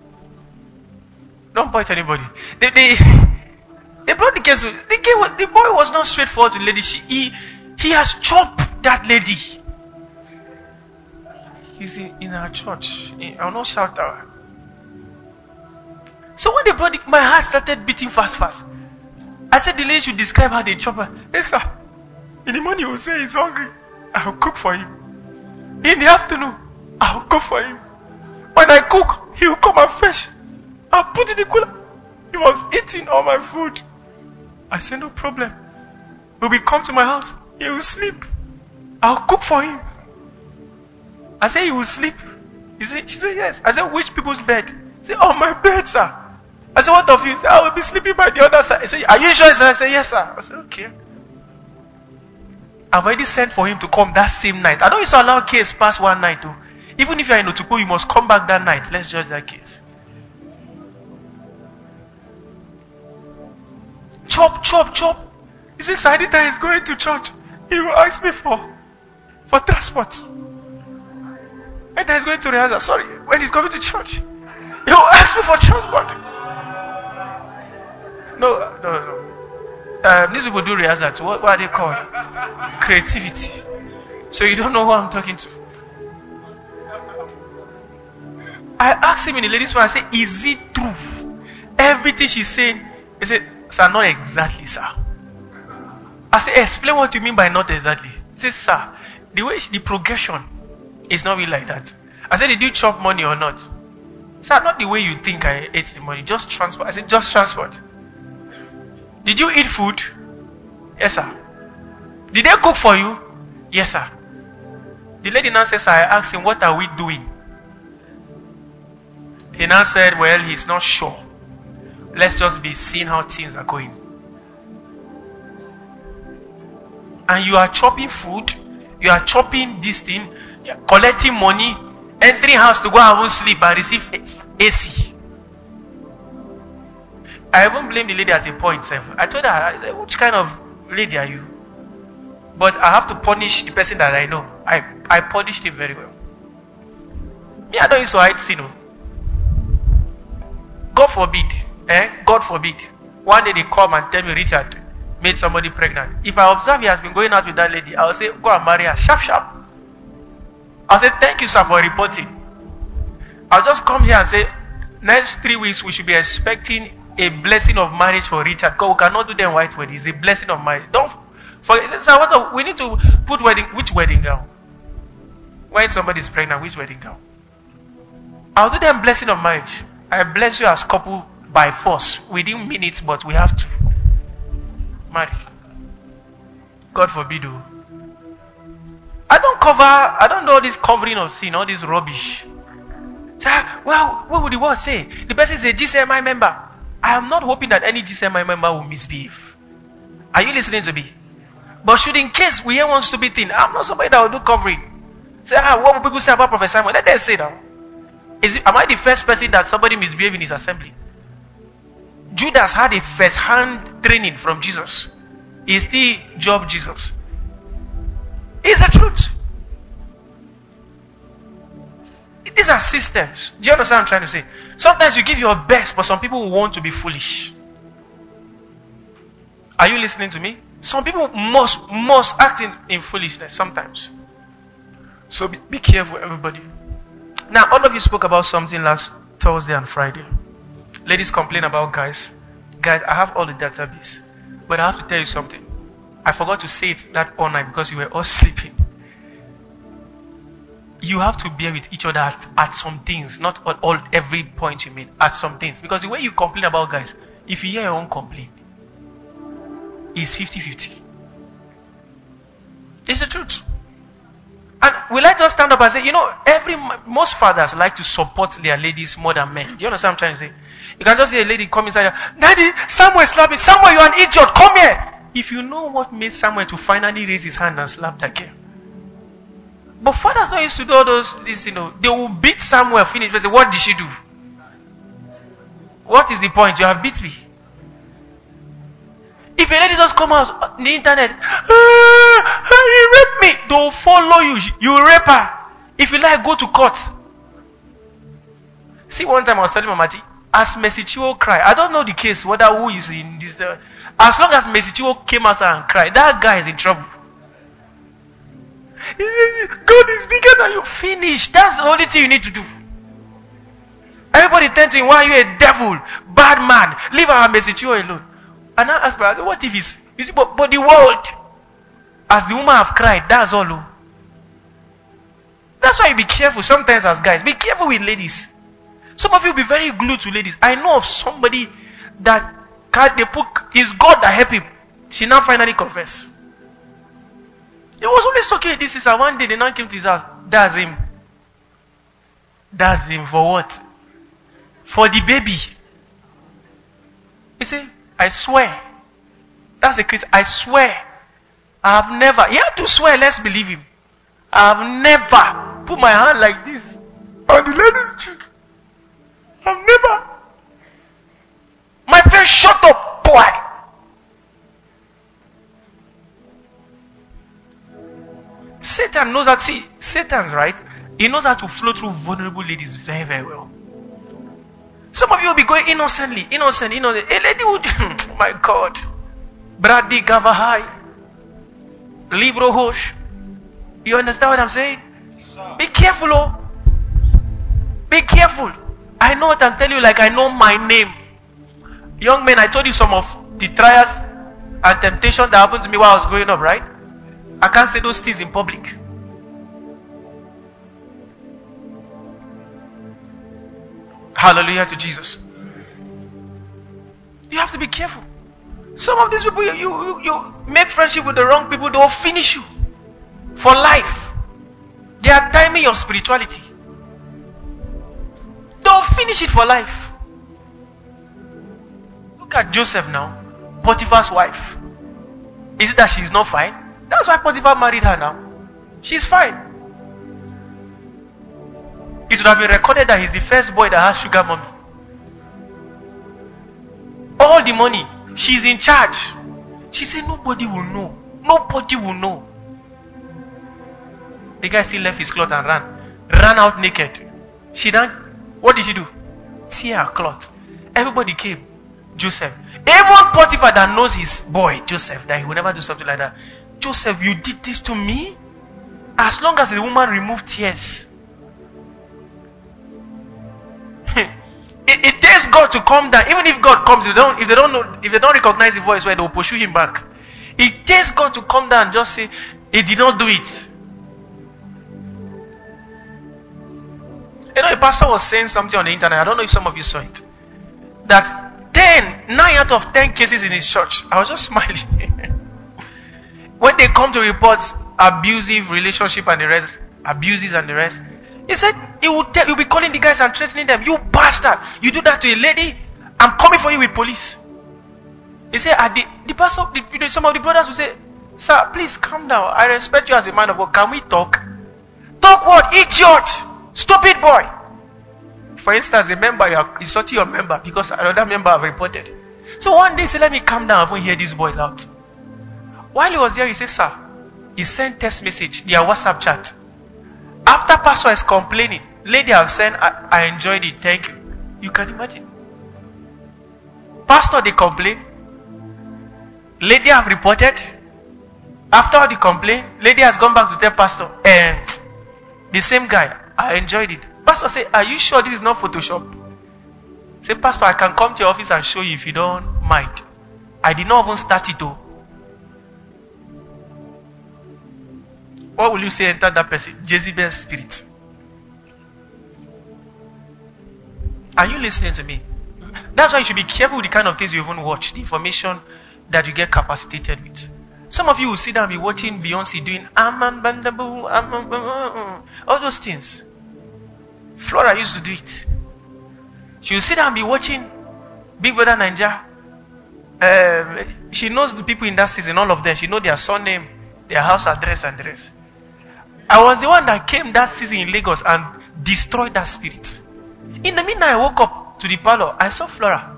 Don't point anybody. They, they, they brought the case. The, girl, the boy was not straightforward to the lady. She, he, he has chopped that lady. He's in, in our church. I will not shout at her. So when they brought it, my heart started beating fast, fast. I said the lady should describe how they chop her. Hey, sir, in the morning he will say he's hungry. I will cook for him. In the afternoon, I will cook for him. When I cook, he will come and fetch. I'll put it in the cooler. He was eating all my food. I said, no problem. When we come to my house, he will sleep. I'll cook for him. I said, he will sleep. He said, she said, yes. I said, which people's bed? He said, oh, my bed, sir. I said, what of you? He said, I will be sleeping by the other side. He said, are you sure? I said, yes, sir. I said, okay. I've already sent for him to come that same night. I don't used to allow case pass one night too. Even if you're in Otukpo, you must come back that night. Let's judge that case. Chop, chop, chop. He said, Sanita is going to church. He will ask me for, for transport. And he's going to rehearsal. Sorry, when he's coming to church, he will ask me for transport. No, no, no. Um, these people do rehearsals. What, what are they called? Creativity. So you don't know who I'm talking to. I asked him in the ladies' room, I said, is it true? Everything she's saying, he said, sir, not exactly, sir. I said, explain what you mean by not exactly. He said, sir, the way she, the progression is not really like that. I said, did you chop money or not? Sir, not the way you think I ate the money, just transport. I said, just transport. Did you eat food? Yes, sir. Did they cook for you? Yes, sir. The lady now says, I asked him, what are we doing? He now said, well, he's not sure. Let's just be seeing how things are going. And you are chopping food, you are chopping this thing, you are collecting money, entering house to go and sleep and receive A C. I even blamed the lady at a point. I told her, I said, which kind of lady are you? But I have to punish the person that I know. I, I punished him very well. Me, I don't used to hide sin. God forbid. Eh? God forbid. One day they come and tell me Richard made somebody pregnant. If I observe he has been going out with that lady, I will say, go and marry her. Sharp, sharp. I'll say, thank you, sir, for reporting. I'll just come here and say, next three weeks we should be expecting a blessing of marriage for Richard. Because we cannot do them white wedding. It's a blessing of marriage. Don't forget. So what, we need to put wedding. Which wedding gown? When somebody is pregnant, which wedding gown? I'll do them blessing of marriage. I bless you as couple by force. We didn't mean it, but we have to marry. God forbid. Oh. I don't cover. I don't do all this covering of sin, all this rubbish. So, well, what would the world say? The person is a G C M I member. I am not hoping that any G C M I member will misbehave. Are you listening to me? But should in case we hear one stupid thing, I'm not somebody that will do covering. Say, ah, what will people say about Prophet Simon? Let them say now. Is it, am I the first person that somebody misbehaved in his assembly? Judas had a first-hand training from Jesus. He still jobbed Jesus. It's the truth. These are systems. Do you understand what I'm trying to say? Sometimes you give your best, but some people want to be foolish. Are you listening to me? Some people must must act in, in foolishness sometimes. So be, be careful, everybody. Now, all of you spoke about something last Thursday and Friday. Ladies complain about guys. Guys, I have all the database. But I have to tell you something. I forgot to say it that all night because you were all sleeping. You have to bear with each other at, at some things. Not at all, every point you made. At some things. Because the way you complain about guys, if you hear your own complaint, it's fifty-fifty. It's the truth. And we like to stand up and say, you know, every most fathers like to support their ladies more than men. Do you understand what I'm trying to say? You can just see a lady come inside, Daddy, Samuel slapped me. Samuel, you're an idiot. Come here. If you know what made Samuel to finally raise his hand and slap that girl. But fathers don't used to do all those, this, you know, they will beat Samuel, finish, and say, what did she do? What is the point? You have beat me. If a lady just come out on the internet, ah, he raped me, they'll follow you. You rape her. If you like, go to court. See, one time I was telling Mama T, as Mercy Chinwo cry, I don't know the case, whether who is in this. Uh, as long as Mercy Chinwo came outside and cried, that guy is in trouble. God is bigger than you. Finish. That's the only thing you need to do. Everybody tend to, why are you a devil, bad man? Leave our Mercy Chinwo alone. And I asked her, what if it's, you see, but, but the world, as the woman have cried, that's all. Oh. That's why you be careful sometimes as guys. Be careful with ladies. Some of you be very glued to ladies. I know of somebody that can, they put, it's God that helped him. She now finally confessed. He was always talking this is one day they now came to his house. That's him. That's him for what? For the baby. He said, I swear. That's a Christian. I swear. I have never. He had to swear, let's believe him. I have never put my hand like this on the lady's cheek. I've never. My friend, shut up, boy. Satan knows that. See, Satan's right. He knows how to flow through vulnerable ladies very, very well. Some of you will be going innocently, innocent, innocent. A lady would, oh my God. Brady Gavahai. Libro Hosh. You understand what I'm saying? Be careful, oh. Be careful. I know what I'm telling you like I know my name. Young men, I told you some of the trials and temptations that happened to me while I was growing up, right? I can't say those things in public. Hallelujah to Jesus. You have to be careful. Some of these people, you, you, you make friendship with the wrong people, they will finish you for life. They are timing your spirituality. They will finish it for life. Look at Joseph now, Potiphar's wife. Is it that she's not fine? That's why Potiphar married her now. She's fine. It would have been recorded that he's the first boy that has sugar mommy. All all the money. She's in charge. She said, nobody will know. Nobody will know. The guy still left his cloth and ran. Ran out naked. She done, what did she do? Tear her cloth. Everybody came. Joseph. Even Potiphar that knows his boy, Joseph, that he will never do something like that. Joseph, you did this to me? As long as the woman removed tears. it, it takes God to come down. Even if God comes, if they don't, if they don't know, if they don't recognize the voice, where they will pursue him back. It takes God to come down and just say, he did not do it. You know, a pastor was saying something on the internet. I don't know if some of you saw it. That ten, nine out of ten cases in his church. I was just smiling. When they come to report abusive relationship and the rest, abuses and the rest, he said he would tell, he'll be calling the guys and threatening them. You bastard! You do that to a lady, I'm coming for you with police. He said, the, the pastor, the, some of the brothers will say, sir, please calm down. I respect you as a man of God. Can we talk? Talk what? Idiot! Stupid boy! For instance, a member, you are insulting your member because another member have reported. So one day he said, let me calm down and hear these boys out. While he was there, he said, sir, he sent text message, their WhatsApp chat. After pastor is complaining, lady have said, I, I enjoyed it, thank you. You can imagine. Pastor, they complain. Lady have reported. After the complaint, lady has gone back to tell pastor, and the same guy, I enjoyed it. Pastor say, are you sure this is not Photoshop? Say, pastor, I can come to your office and show you if you don't mind. I did not even start it though. What will you say enter that person? Jezebel's spirit. Are you listening to me? That's why you should be careful with the kind of things you even watch, the information that you get capacitated with. Some of you will sit down and be watching Beyonce doing all those things. Flora used to do it. She will sit down and be watching Big Brother Naija. Uh, she knows the people in that season, all of them. She knows their surname, their house address and the rest. I was the one that came that season in Lagos and destroyed that spirit. In the midnight, I woke up to the parlor. I saw Flora.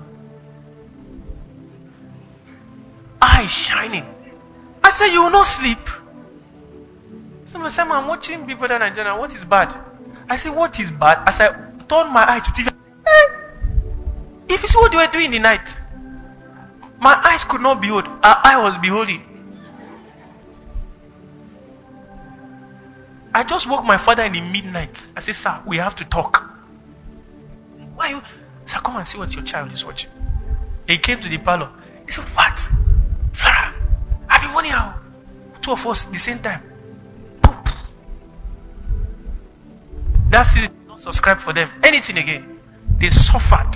Eyes shining. I said, you will not sleep. Someone said, I'm watching Big Brother Naija. What is bad? I said, what is bad? As I turned my eye to T V, eh, if you see what they were doing in the night, my eyes could not behold. Her eye was beholding. I just woke my father in the midnight. I said, sir, we have to talk. I said, why you? Sir, come and see what your child is watching. He came to the parlor. He said, what? Flora, I've been warning her. Two of us the same time. That season did not subscribe for them. Anything again. They suffered.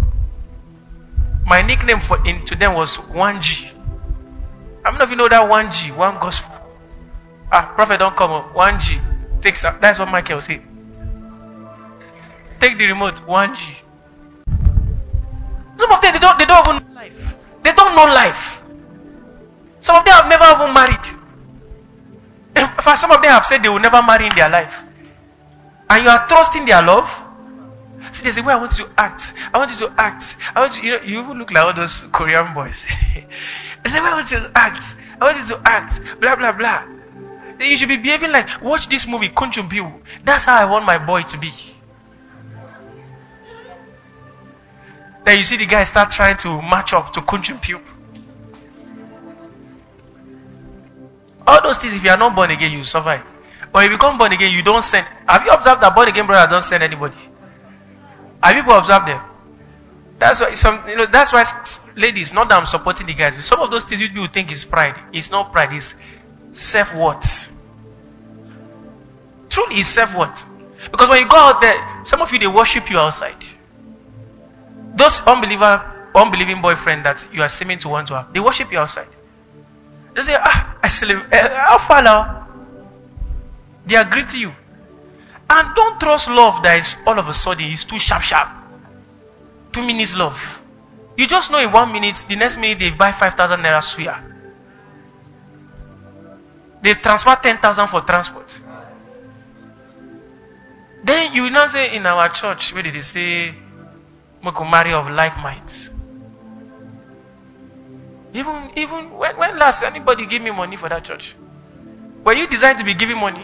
My nickname for in, to them was one G. How many of you know that one G, one gospel? Ah, prophet don't come up. one G. Takes up. That's what Michael will say. Take the remote, one G. Some of them, they don't, they don't even know life. They don't know life. Some of them have never even married. In fact, some of them have said they will never marry in their life. And you are trusting their love. See, there's a way I want you to act. I want you to act. I want you, you know, you even look like all those Korean boys. There's a way I want you to act. I want you to act. Blah, blah, blah. You should be behaving like, watch this movie, Kunchum Piu. That's how I want my boy to be. Then you see the guy start trying to match up to Kunchum Piu. All those things, if you are not born again, you suffer it. But if you become born again, you don't send. Have you observed that born again brother don't send anybody? Have people observed them? That's why some, you know, that's why ladies, not that I'm supporting the guys, some of those things you people think is pride. It's not pride, it's self-worth. Truly it's self-worth. Because when you go out there, some of you, they worship you outside. Those unbeliever, unbelieving boyfriend that you are seeming to want to have, they worship you outside. They say, ah, I celebrate. Uh, how far now? They agree to you. And don't trust love that is all of a sudden is too sharp, sharp. Two minutes love. You just know in one minute, the next minute they buy five thousand naira suya. They transfer ten thousand for transport. Then you will not say in our church, where did they say, we could marry of like minds? Even, even when, when last anybody gave me money for that church? Were you designed to be giving money?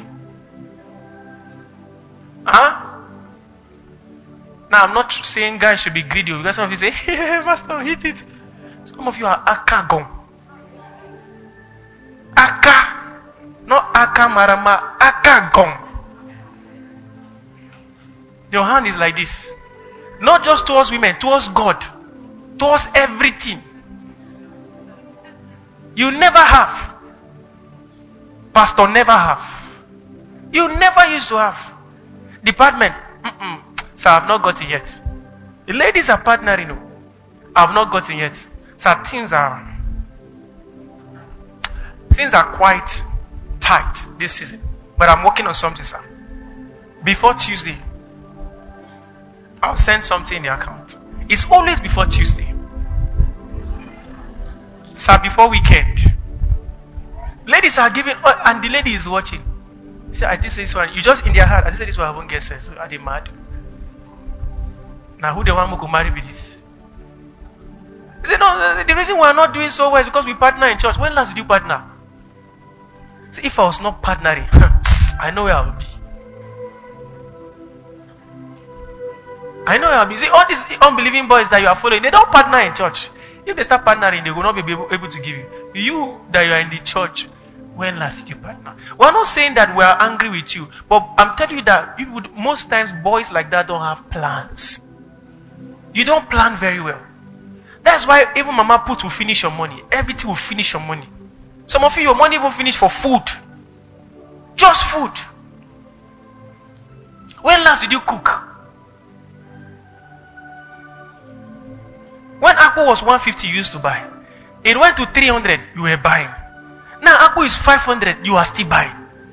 Huh? Now, I'm not saying guys should be greedy because some of you say, hey, Pastor, hit it. Some of you are akagon. Aka. Not aka marama, akagon. Your hand is like this. Not just towards women, towards God. Towards everything. You never have. Pastor never have. You never used to have. Department. Mm-mm. So I have not gotten yet. The ladies are partnering. No. I have not gotten yet. So things are things are quite tight this season. But I'm working on something, sir. Before Tuesday, I'll send something in the account. It's always before Tuesday. Sir, before weekend. Ladies are giving, oh, and the lady is watching. She said, I think this one. You just in their heart, I said this one I won't get sense. Are they mad? Now who the one who could marry with this? He said, no, the reason we are not doing so well is because we partner in church. When last did you partner? See, if I was not partnering, I know where I would be. I know where I would be. See, all these unbelieving boys that you are following, they don't partner in church. If they start partnering, they will not be able, able to give you. You that you are in the church, when last did you partner? We're not saying that we are angry with you, but I'm telling you that you would, most times boys like that don't have plans. You don't plan very well. That's why even Mama Put will finish your money. Everything will finish your money. Some of you, your money will finish for food. Just food. When last did you cook? When apple was one fifty, you used to buy. It went to three hundred, you were buying. Now apple is five hundred, you are still buying.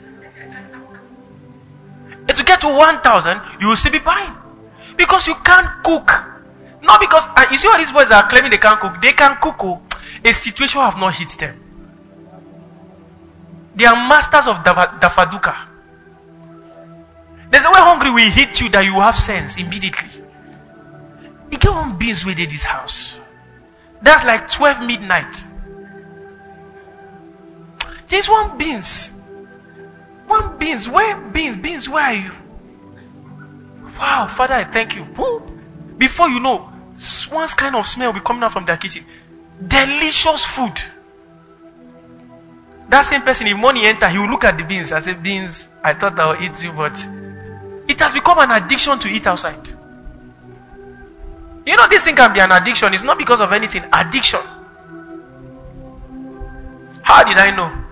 And to get to one thousand, you will still be buying. Because you can't cook. Not because, uh, you see what these boys are claiming they can't cook. They can cook. Oh, a situation have not hit them. They are masters of dafa, dafaduka. There's a way hungry will hit you that you have sense immediately. You get one beans within this house. That's like twelve midnight. There's one beans. One beans. Where beans? Beans, where are you? Wow, Father, I thank you. Woo. Before you know, one kind of smell will be coming out from their kitchen. Delicious food. That same person, if money enter, he will look at the beans and say, beans, I thought I would eat you, but it has become an addiction to eat outside. You know, this thing can be an addiction. It's not because of anything. Addiction. How did I know?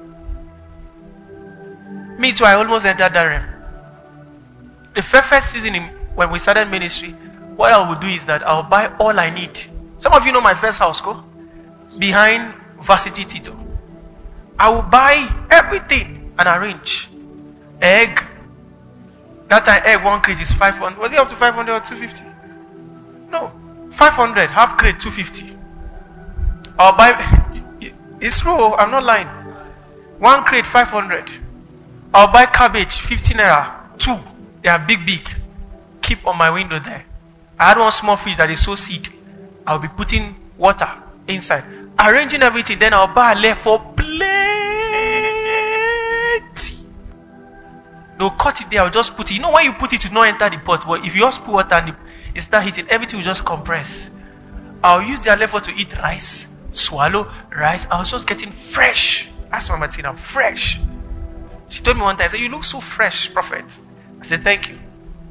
Me too, I almost entered that realm. The first, first season in, when we started ministry, what I would do is that I'll buy all I need. Some of you know my first house, go? Behind Varsity Tito. I will buy everything and arrange. Egg. That time egg, one crate is five hundred. Was it up to five hundred or two fifty? No. five hundred, half crate, two fifty. I'll buy, it's true, I'm not lying. One crate, five hundred. I'll buy cabbage, fifteen naira, two. They are big, big. Keep on my window there. I had one small fridge that is so seed. I'll be putting water inside. Arranging everything, then I'll buy a layer for plenty. They'll cut it there, I'll just put it. You know when you put it, it will not enter the pot. But if you just put water and it start heating, everything will just compress. I'll use their level to eat rice. Swallow rice. I was just getting fresh. Ask Mama Tina, I'm fresh. She told me one time, I said, you look so fresh, prophet. I said, thank you.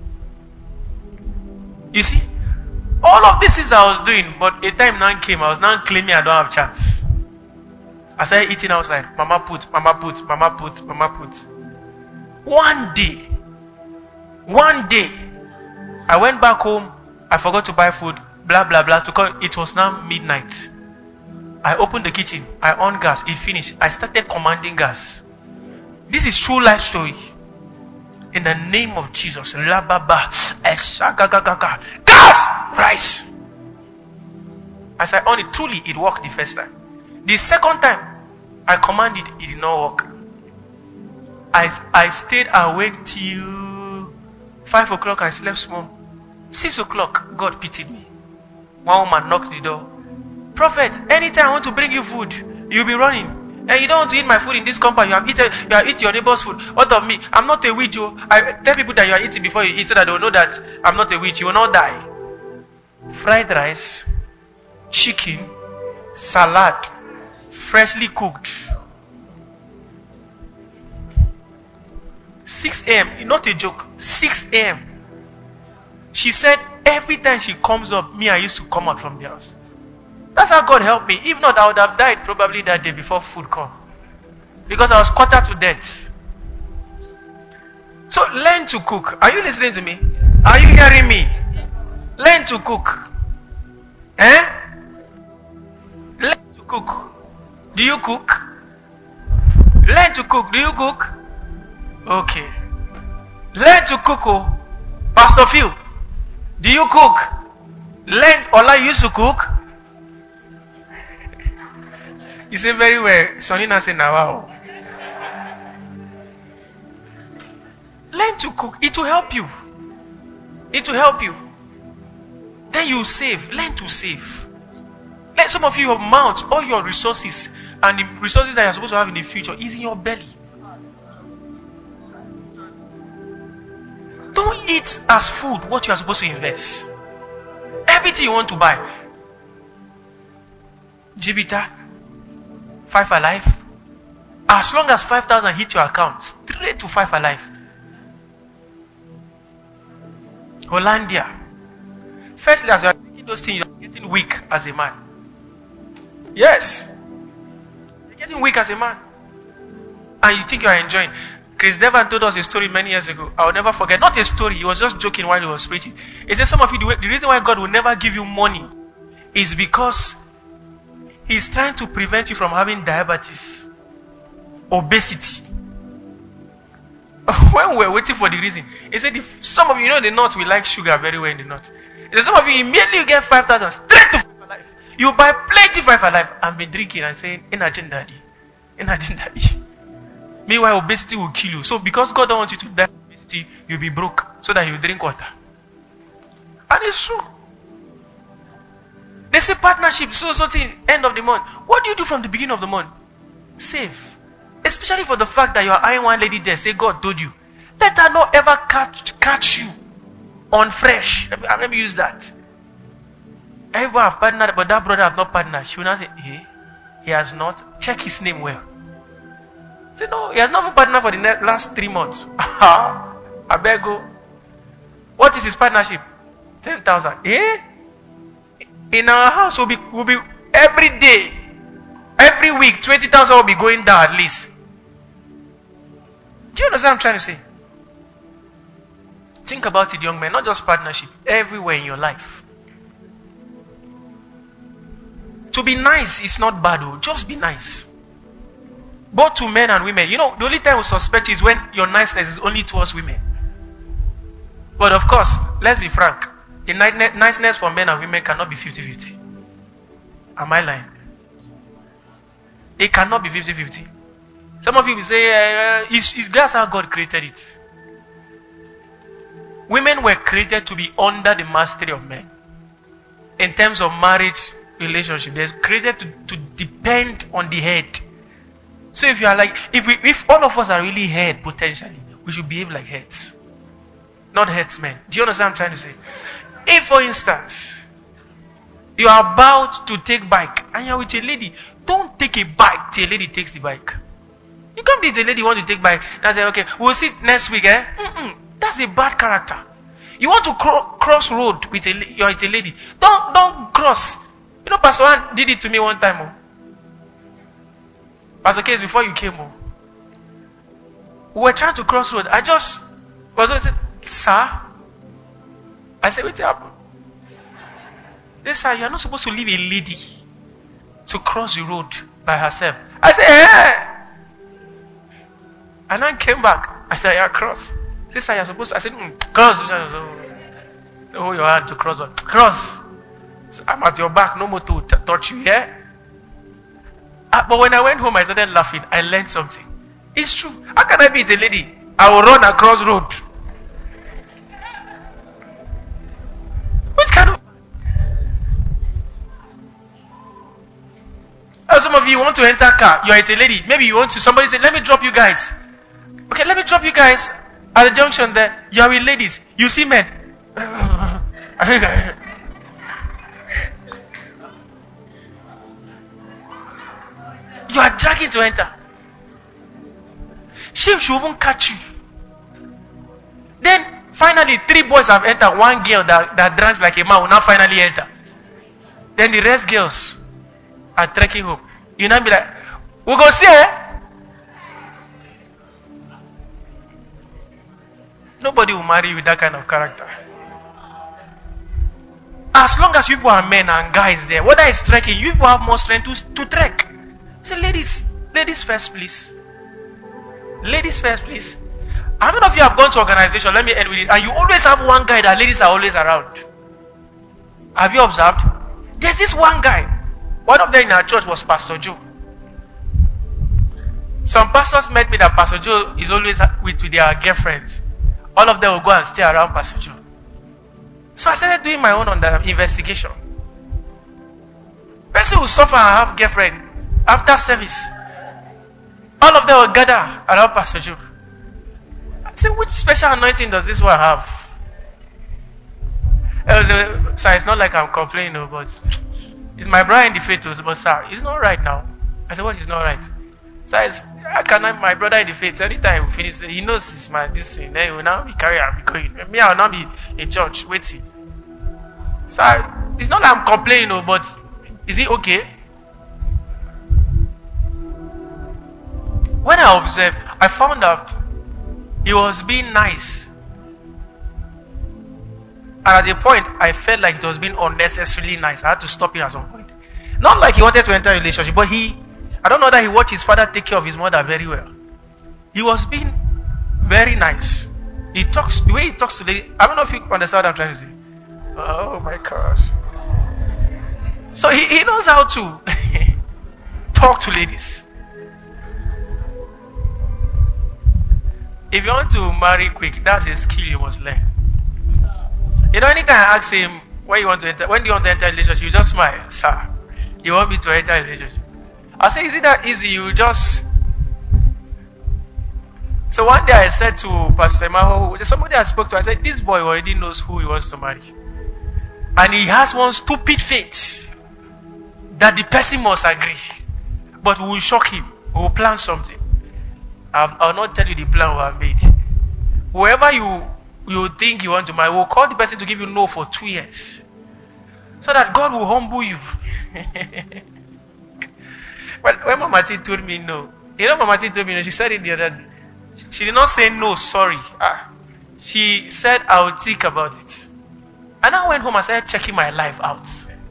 You see, all of this is I was doing, but a time none came. I was now claiming I don't have chance. I started eating outside. Mama put, Mama put, Mama put, Mama put. One day, one day, I went back home. I forgot to buy food. Blah blah blah. To call, it was now midnight. I opened the kitchen. I on gas. It finished. I started commanding gas. This is true life story. In the name of Jesus. Gas! Rice! As I on it, truly it worked the first time. The second time, I commanded, it did not work. I, I stayed awake till five o'clock, I slept small. Six o'clock, God pitied me. One woman knocked the door. Prophet, anytime I want to bring you food, you'll be running. And you don't want to eat my food in this compound. You have eaten, you have eaten your neighbor's food. What of me? I'm not a witch. You. I tell people that you are eating before you eat so that they will know that I'm not a witch. You will not die. Fried rice, chicken, salad, freshly cooked. six a.m. Not a joke. six a.m. She said every time she comes up, me, I used to come out from the house. That's how God helped me. If not, I would have died probably that day before food come. Because I was quartered to death. So learn to cook. Are you listening to me? Are you hearing me? Learn to cook. Eh? Learn to cook. Do you cook? Learn to cook. Do you cook? Okay. Learn to cook. Oh. Pastor Phil, do you cook? Learn. Ola used to cook. You say very well. Sonina say now. Wow. Learn to cook. It will help you. It will help you. Then you save. Learn to save. Let some of you have mount all your resources, and the resources that you're supposed to have in the future is in your belly. Don't eat as food what you are supposed to invest. Everything you want to buy. Jibita, Five Alive. As long as five thousand hit your account, straight to Five Alive. Hollandia. Firstly, as you are taking those things, you are getting weak as a man. Yes. You're getting weak as a man. And you think you are enjoying. Chris Devan told us a story many years ago. I will never forget. Not a story. He was just joking while he was preaching. He said some of you, the, way, the reason why God will never give you money is because He's trying to prevent you from having diabetes, obesity. When we were waiting for the reason, he said, if some of you, you know the north, we like sugar very well in the north. He said, some of you immediately you get five thousand straight to Five Alive. You buy plenty Five Alive and be drinking and saying, Energy daddy, energy daddy. Meanwhile, obesity will kill you. So because God don't want you to die of obesity, you'll be broke so that you drink water. And it's true. They say partnership, so so thing, end of the month. What do you do from the beginning of the month? Save. Especially for the fact that you are eyeing one lady there, say God told you. Let her not ever catch catch you on fresh. Let me, let me use that. Everyone have partnered, but that brother have not partnered. She will not say, eh, he has not. Check his name well. Say no, he has not even partnered for the next, last three months. I beg you. What is his partnership? Ten thousand. Eh? In our house will be will be every day, every week, twenty thousand will be going down at least. Do you understand what I'm trying to say? Think about it, young man. Not just partnership, everywhere in your life. To be nice is not bad, though. Just be nice. Both to men and women. You know, the only time we suspect is when your niceness is only towards women. But of course, let's be frank. The niceness for men and women cannot be fifty-fifty. Am I lying? It cannot be fifty-fifty. Some of you will say, uh, it's, it's that's how God created it. Women were created to be under the mastery of men. In terms of marriage relationship, they're created to, to depend on the head. So if you are like, if we, if all of us are really head potentially, we should behave like heads. Not headsmen. Do you understand what I'm trying to say? If, for instance, you are about to take bike and you're with a lady, don't take a bike till a lady takes the bike. You can't be the lady you want to take bike and say, okay, we'll see next week, eh? Mm-mm. That's a bad character. You want to cro- cross road with a you're with a lady. Don't don't cross. You know, Pastor One did it to me one time. Oh. Pastor Case, before you came, oh. We were trying to cross road. I just was I said, sir. I said, what's happened? They said, you're not supposed to leave a lady to cross the road by herself. I said, eh. And I came back. I said, yeah, cross. Sister, you're supposed to. I said, mm, cross. So hold your hand to cross. Cross. So I'm at your back, no more to t- touch you, yeah? Uh, but when I went home, I started laughing. I learned something. It's true. How can I be the lady? I will run across road. Which kind of... Now some of you want to enter car. You're a lady. Maybe you want to, somebody say, let me drop you guys. Okay, let me drop you guys at the junction there. You are with ladies. You see men. You are dragging to enter. Shame should even catch you. Then finally three boys have entered. One girl that, that drank like a man will now finally enter. Then the rest girls are trekking home. You now be like, we go see her. Nobody will marry you with that kind of character. As long as you people are men and guys there, whether it's trekking, you people have more strength to, to trek. So ladies, ladies first, please. Ladies first, please. How many of you have gone to organization? Let me end with it. And you always have one guy that ladies are always around. Have you observed? There's this one guy. One of them in our church was Pastor Joe. Some pastors met me that Pastor Joe is always with, with their girlfriends. All of them will go and stay around Pastor Joe. So I started doing my own on the investigation. Person will suffer and have girlfriend after service. All of them will gather around Pastor Joe. I said, which special anointing does this one have? A, so it's not like I'm complaining, but it's my brother in the faith. But sir, it's not right now. I said, what is not right? So it's, I cannot, my brother in the faith, anytime we finish, he knows this man, this thing. Then he will now be carrying and be going. Me, I will not be in church waiting. So I, it's not like I'm complaining, but is it okay? When I observed, I found out he was being nice. And at the point, I felt like it was being unnecessarily nice. I had to stop it at some point. Not like he wanted to enter a relationship, but he, I don't know that he watched his father take care of his mother very well. He was being very nice. He talks, the way he talks to the, I don't know if you understand what I'm trying to say. Oh my gosh. So he, he knows how to talk to ladies. If you want to marry quick, that's a skill you must learn. You know, anytime I ask him, when you want to enter, when do you want to enter a relationship, you just smile. Sir, you want me to enter a relationship? I say, is it that easy? You just... So one day I said to Pastor Emaho, somebody I spoke to, I said, this boy already knows who he wants to marry. And he has one stupid faith that the person must agree. But we will shock him. We will plan something. I'll, I'll not tell you the plan we have made. Whoever you you think you want to marry, we'll call the person to give you no for two years. So that God will humble you. Well, when Mama T told me no, you know Mama T told me no, she said it the other day. She did not say no, sorry. Ah, she said, I will think about it. And I went home and started checking my life out.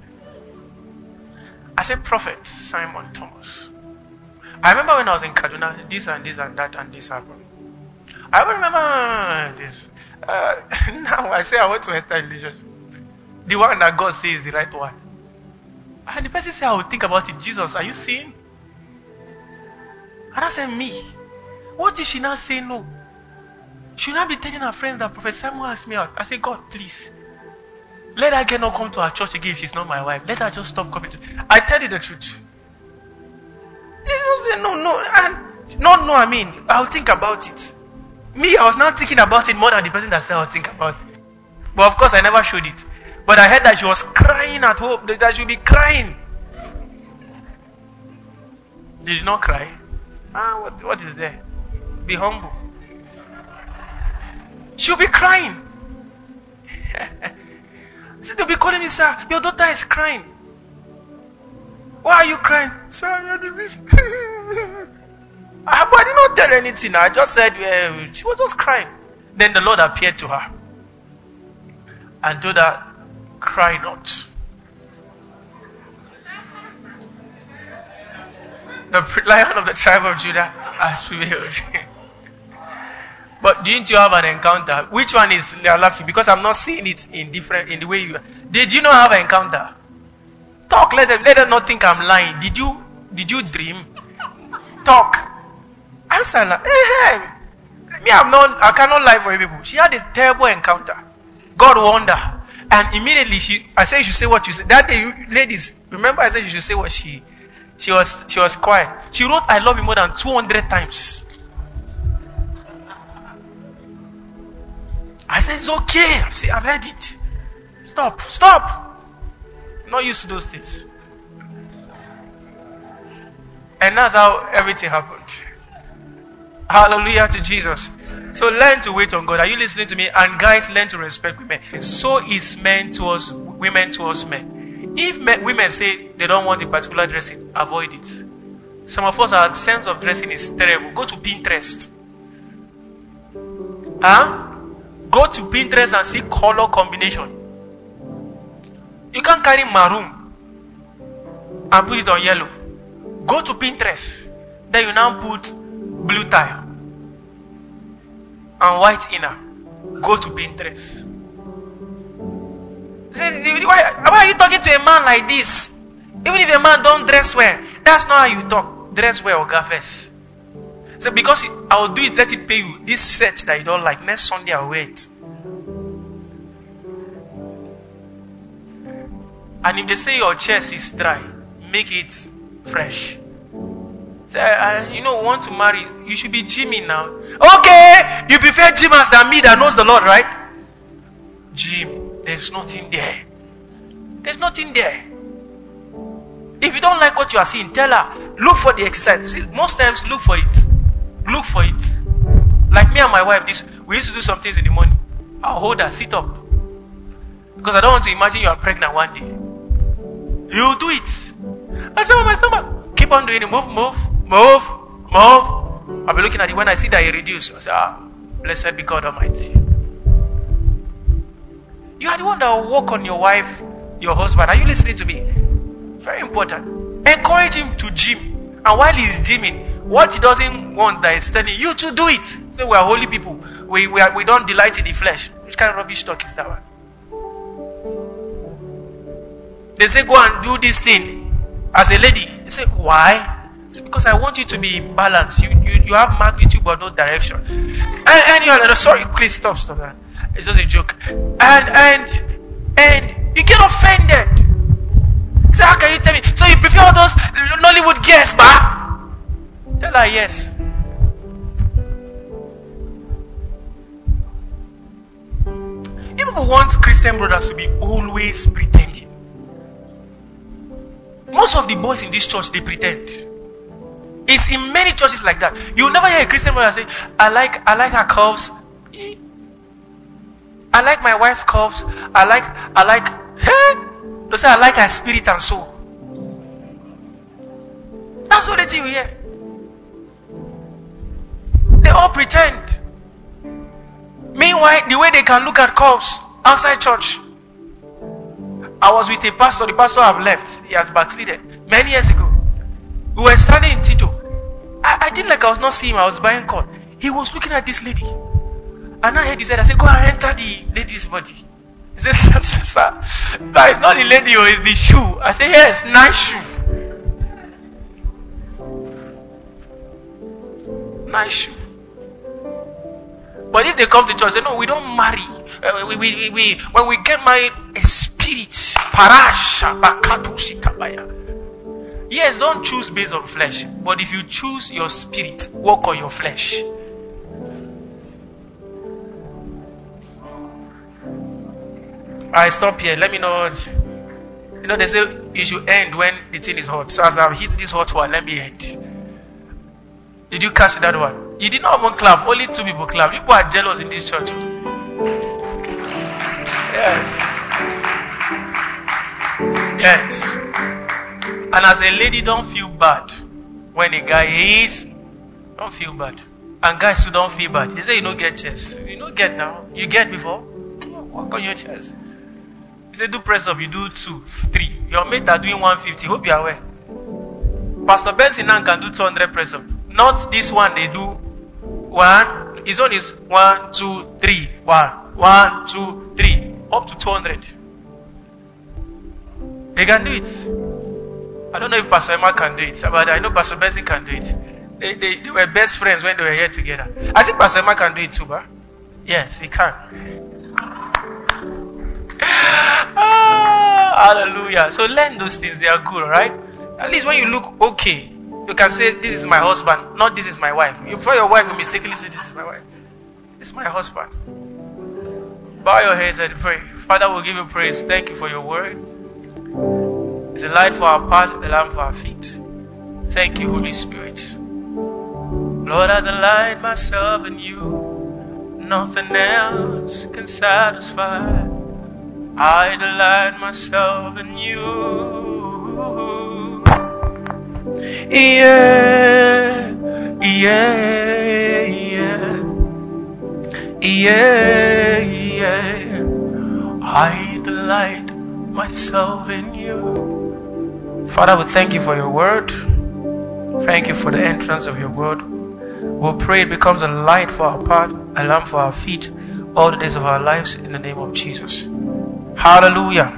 I said, Prophet Simon Thomas. I remember when I was in Kaduna, this and this and that and this happened. I remember this. Uh, now I say I want to enter a relationship. The one that God says is the right one. And the person said, I will think about it. Jesus, are you seeing? And I said, me? What if she now say no? She will not be telling her friends that Prophet Simon asked me out. I said, God, please. Let her girl not come to our church again if she's not my wife. Let her just stop coming to. I tell you the truth. They don't say no, no. And no, no, I mean, I'll think about it. Me, I was not thinking about it more than the person that said I'll think about it. But of course, I never showed it. But I heard that she was crying at home. That she would be crying. Did you not cry? Ah, what, what is there? Be humble. She'll be crying. See, they'll be calling me, sir, your daughter is crying. Why are you crying? Sir, you're the reason. I, but I did not tell anything. I just said uh, she was just crying. Then the Lord appeared to her and told her, cry not. The Lion of the tribe of Judah has prevailed. But didn't you have an encounter? Which one is laughing? Because I'm not seeing it in different in the way you are. Did you not have an encounter? Talk. Let them let them not think I'm lying. Did you did you dream? Talk. Answer. Hey, hey. Me, I'm not. I cannot lie for you people. She had a terrible encounter. God warned her, and immediately she. I said you should say what you said. That day, you, ladies, remember I said you should say what she. She was she was quiet. She wrote I love you more than two hundred times. I said, it's okay. I said, I've heard it. Stop. Stop. I'm not used to those things. And that's how everything happened. Hallelujah to Jesus. So learn to wait on God. Are you listening to me? And guys, learn to respect women. So is men towards women towards men. If men, women say they don't want a particular dressing, avoid it. Some of us, our sense of dressing is terrible. Go to Pinterest. Huh? Go to Pinterest and see color combination. You can't carry maroon and put it on yellow. Go to Pinterest. Then you now put blue tie and white inner. Go to Pinterest. Say, why, why are you talking to a man like this? Even if a man don't dress well, that's not how you talk. Dress well or go first. So because I will do it, let it pay you. This shirt that you don't like, next Sunday I'll wear it. And if they say your chest is dry, make it fresh. Say, I, you know, want to marry, you should be gymming now. Okay, you prefer gymmers than me that knows the Lord, right? Gym, there's nothing there. There's nothing there. If you don't like what you are seeing, tell her, look for the exercise. See, most times, look for it. Look for it. Like me and my wife, this we used to do some things in the morning. I'll hold her, sit up. Because I don't want to imagine you are pregnant one day. You do it. I say, oh, my stomach. Keep on doing it. Move, move, move, move. I'll be looking at it. When I see that it reduces, I say, ah, blessed be God Almighty. You are the one that will work on your wife, your husband. Are you listening to me? Very important. Encourage him to gym. And while he's gymming, what he doesn't want that is telling you to do it. Say, we are holy people. We, we, are, we don't delight in the flesh. Which kind of rubbish talk is that one? They say, go and do this thing as a lady. They say, why? Say, because I want you to be balanced. You you, you have magnitude but no direction. And, and you're like, sorry, please stop, stop that. It's just a joke. And and and you get offended. Say, how can you tell me? So you prefer all those Nollywood girls, ba? Tell her yes. You people want Christian brothers to be always pretending. Most of the boys in this church, they pretend. It's in many churches like that. You will never hear a Christian brother say, I like I like her curves. I like my wife curves. I like I like hey? They say I like her spirit and soul. That's what they tell you here. They all pretend. Meanwhile, the way they can look at curves outside church. I was with a pastor. The pastor have left. He has backslided many years ago. We were standing in Tito. I, I did like I was not seeing him. I was buying corn. He was looking at this lady. And I heard he said, I said, go and enter the lady's body. He said, sir, sir, sir, sir, it's not the lady, it's the shoe. I said, yes, nice shoe. Nice shoe. But if they come to church, they say, no, we don't marry. Uh, we, we, we, we, when we get married, a spirit. Parasha, bakatushi kabaya. Yes, don't choose based on flesh. But if you choose your spirit, work on your flesh. I stop here. Let me know. You know, they say you should end when the thing is hot. So as I've hit this hot one, let me end. Did you catch that one? You did not even clap. Only two people clap. People are jealous in this church. Yes. Yes. And as a lady, don't feel bad when a guy is. Don't feel bad. And guys who don't feel bad. They say you don't get chest. You don't get now. You get before. Walk on your chest. You say do press up. You do two, three. Your mate are doing one fifty. Hope you are aware. Pastor Benson can do two hundred press up. Not this one. They do one. His own is one, two, three. One, one, two, three. Up to two hundred. They can do it. I don't know if Pastor Emma can do it, but I know Pastor Benson can do it. They, they, they were best friends when they were here together. I think Pastor Emma can do it too, but yes, he can. Ah, hallelujah. So learn those things. They are good, right? At least when you look okay, you can say, this is my husband, not this is my wife. You before your wife will mistakenly say, this is my wife. This is my husband. Bow your heads and pray. Father, we'll give you praise. Thank you for your word. It's a light for our path, a lamp for our feet. Thank you, Holy Spirit. Lord, I delight myself in you. Nothing else can satisfy. I delight myself in you. Yeah, yeah, yeah, yeah, yeah. I delight myself in you. Father, we thank you for your word. Thank you for the entrance of your word. We'll pray it becomes a light for our path, a lamp for our feet, all the days of our lives, in the name of Jesus. Hallelujah.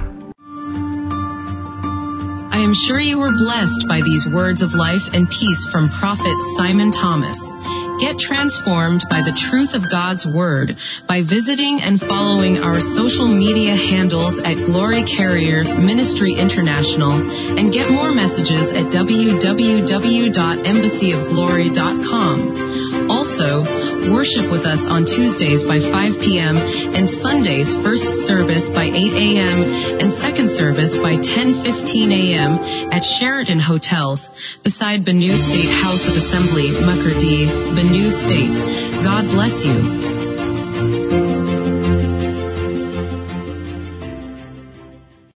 I am sure you were blessed by these words of life and peace from Prophet Simon Thomas. Get transformed by the truth of God's Word by visiting and following our social media handles at Glory Carriers Ministry International, and get more messages at w w w dot embassy of glory dot com. Also, worship with us on Tuesdays by five p.m. and Sundays first service by eight a.m. and second service by ten fifteen a.m. at Sheraton Hotels beside Benue State House of Assembly, Makurdi, Benue State. God bless you.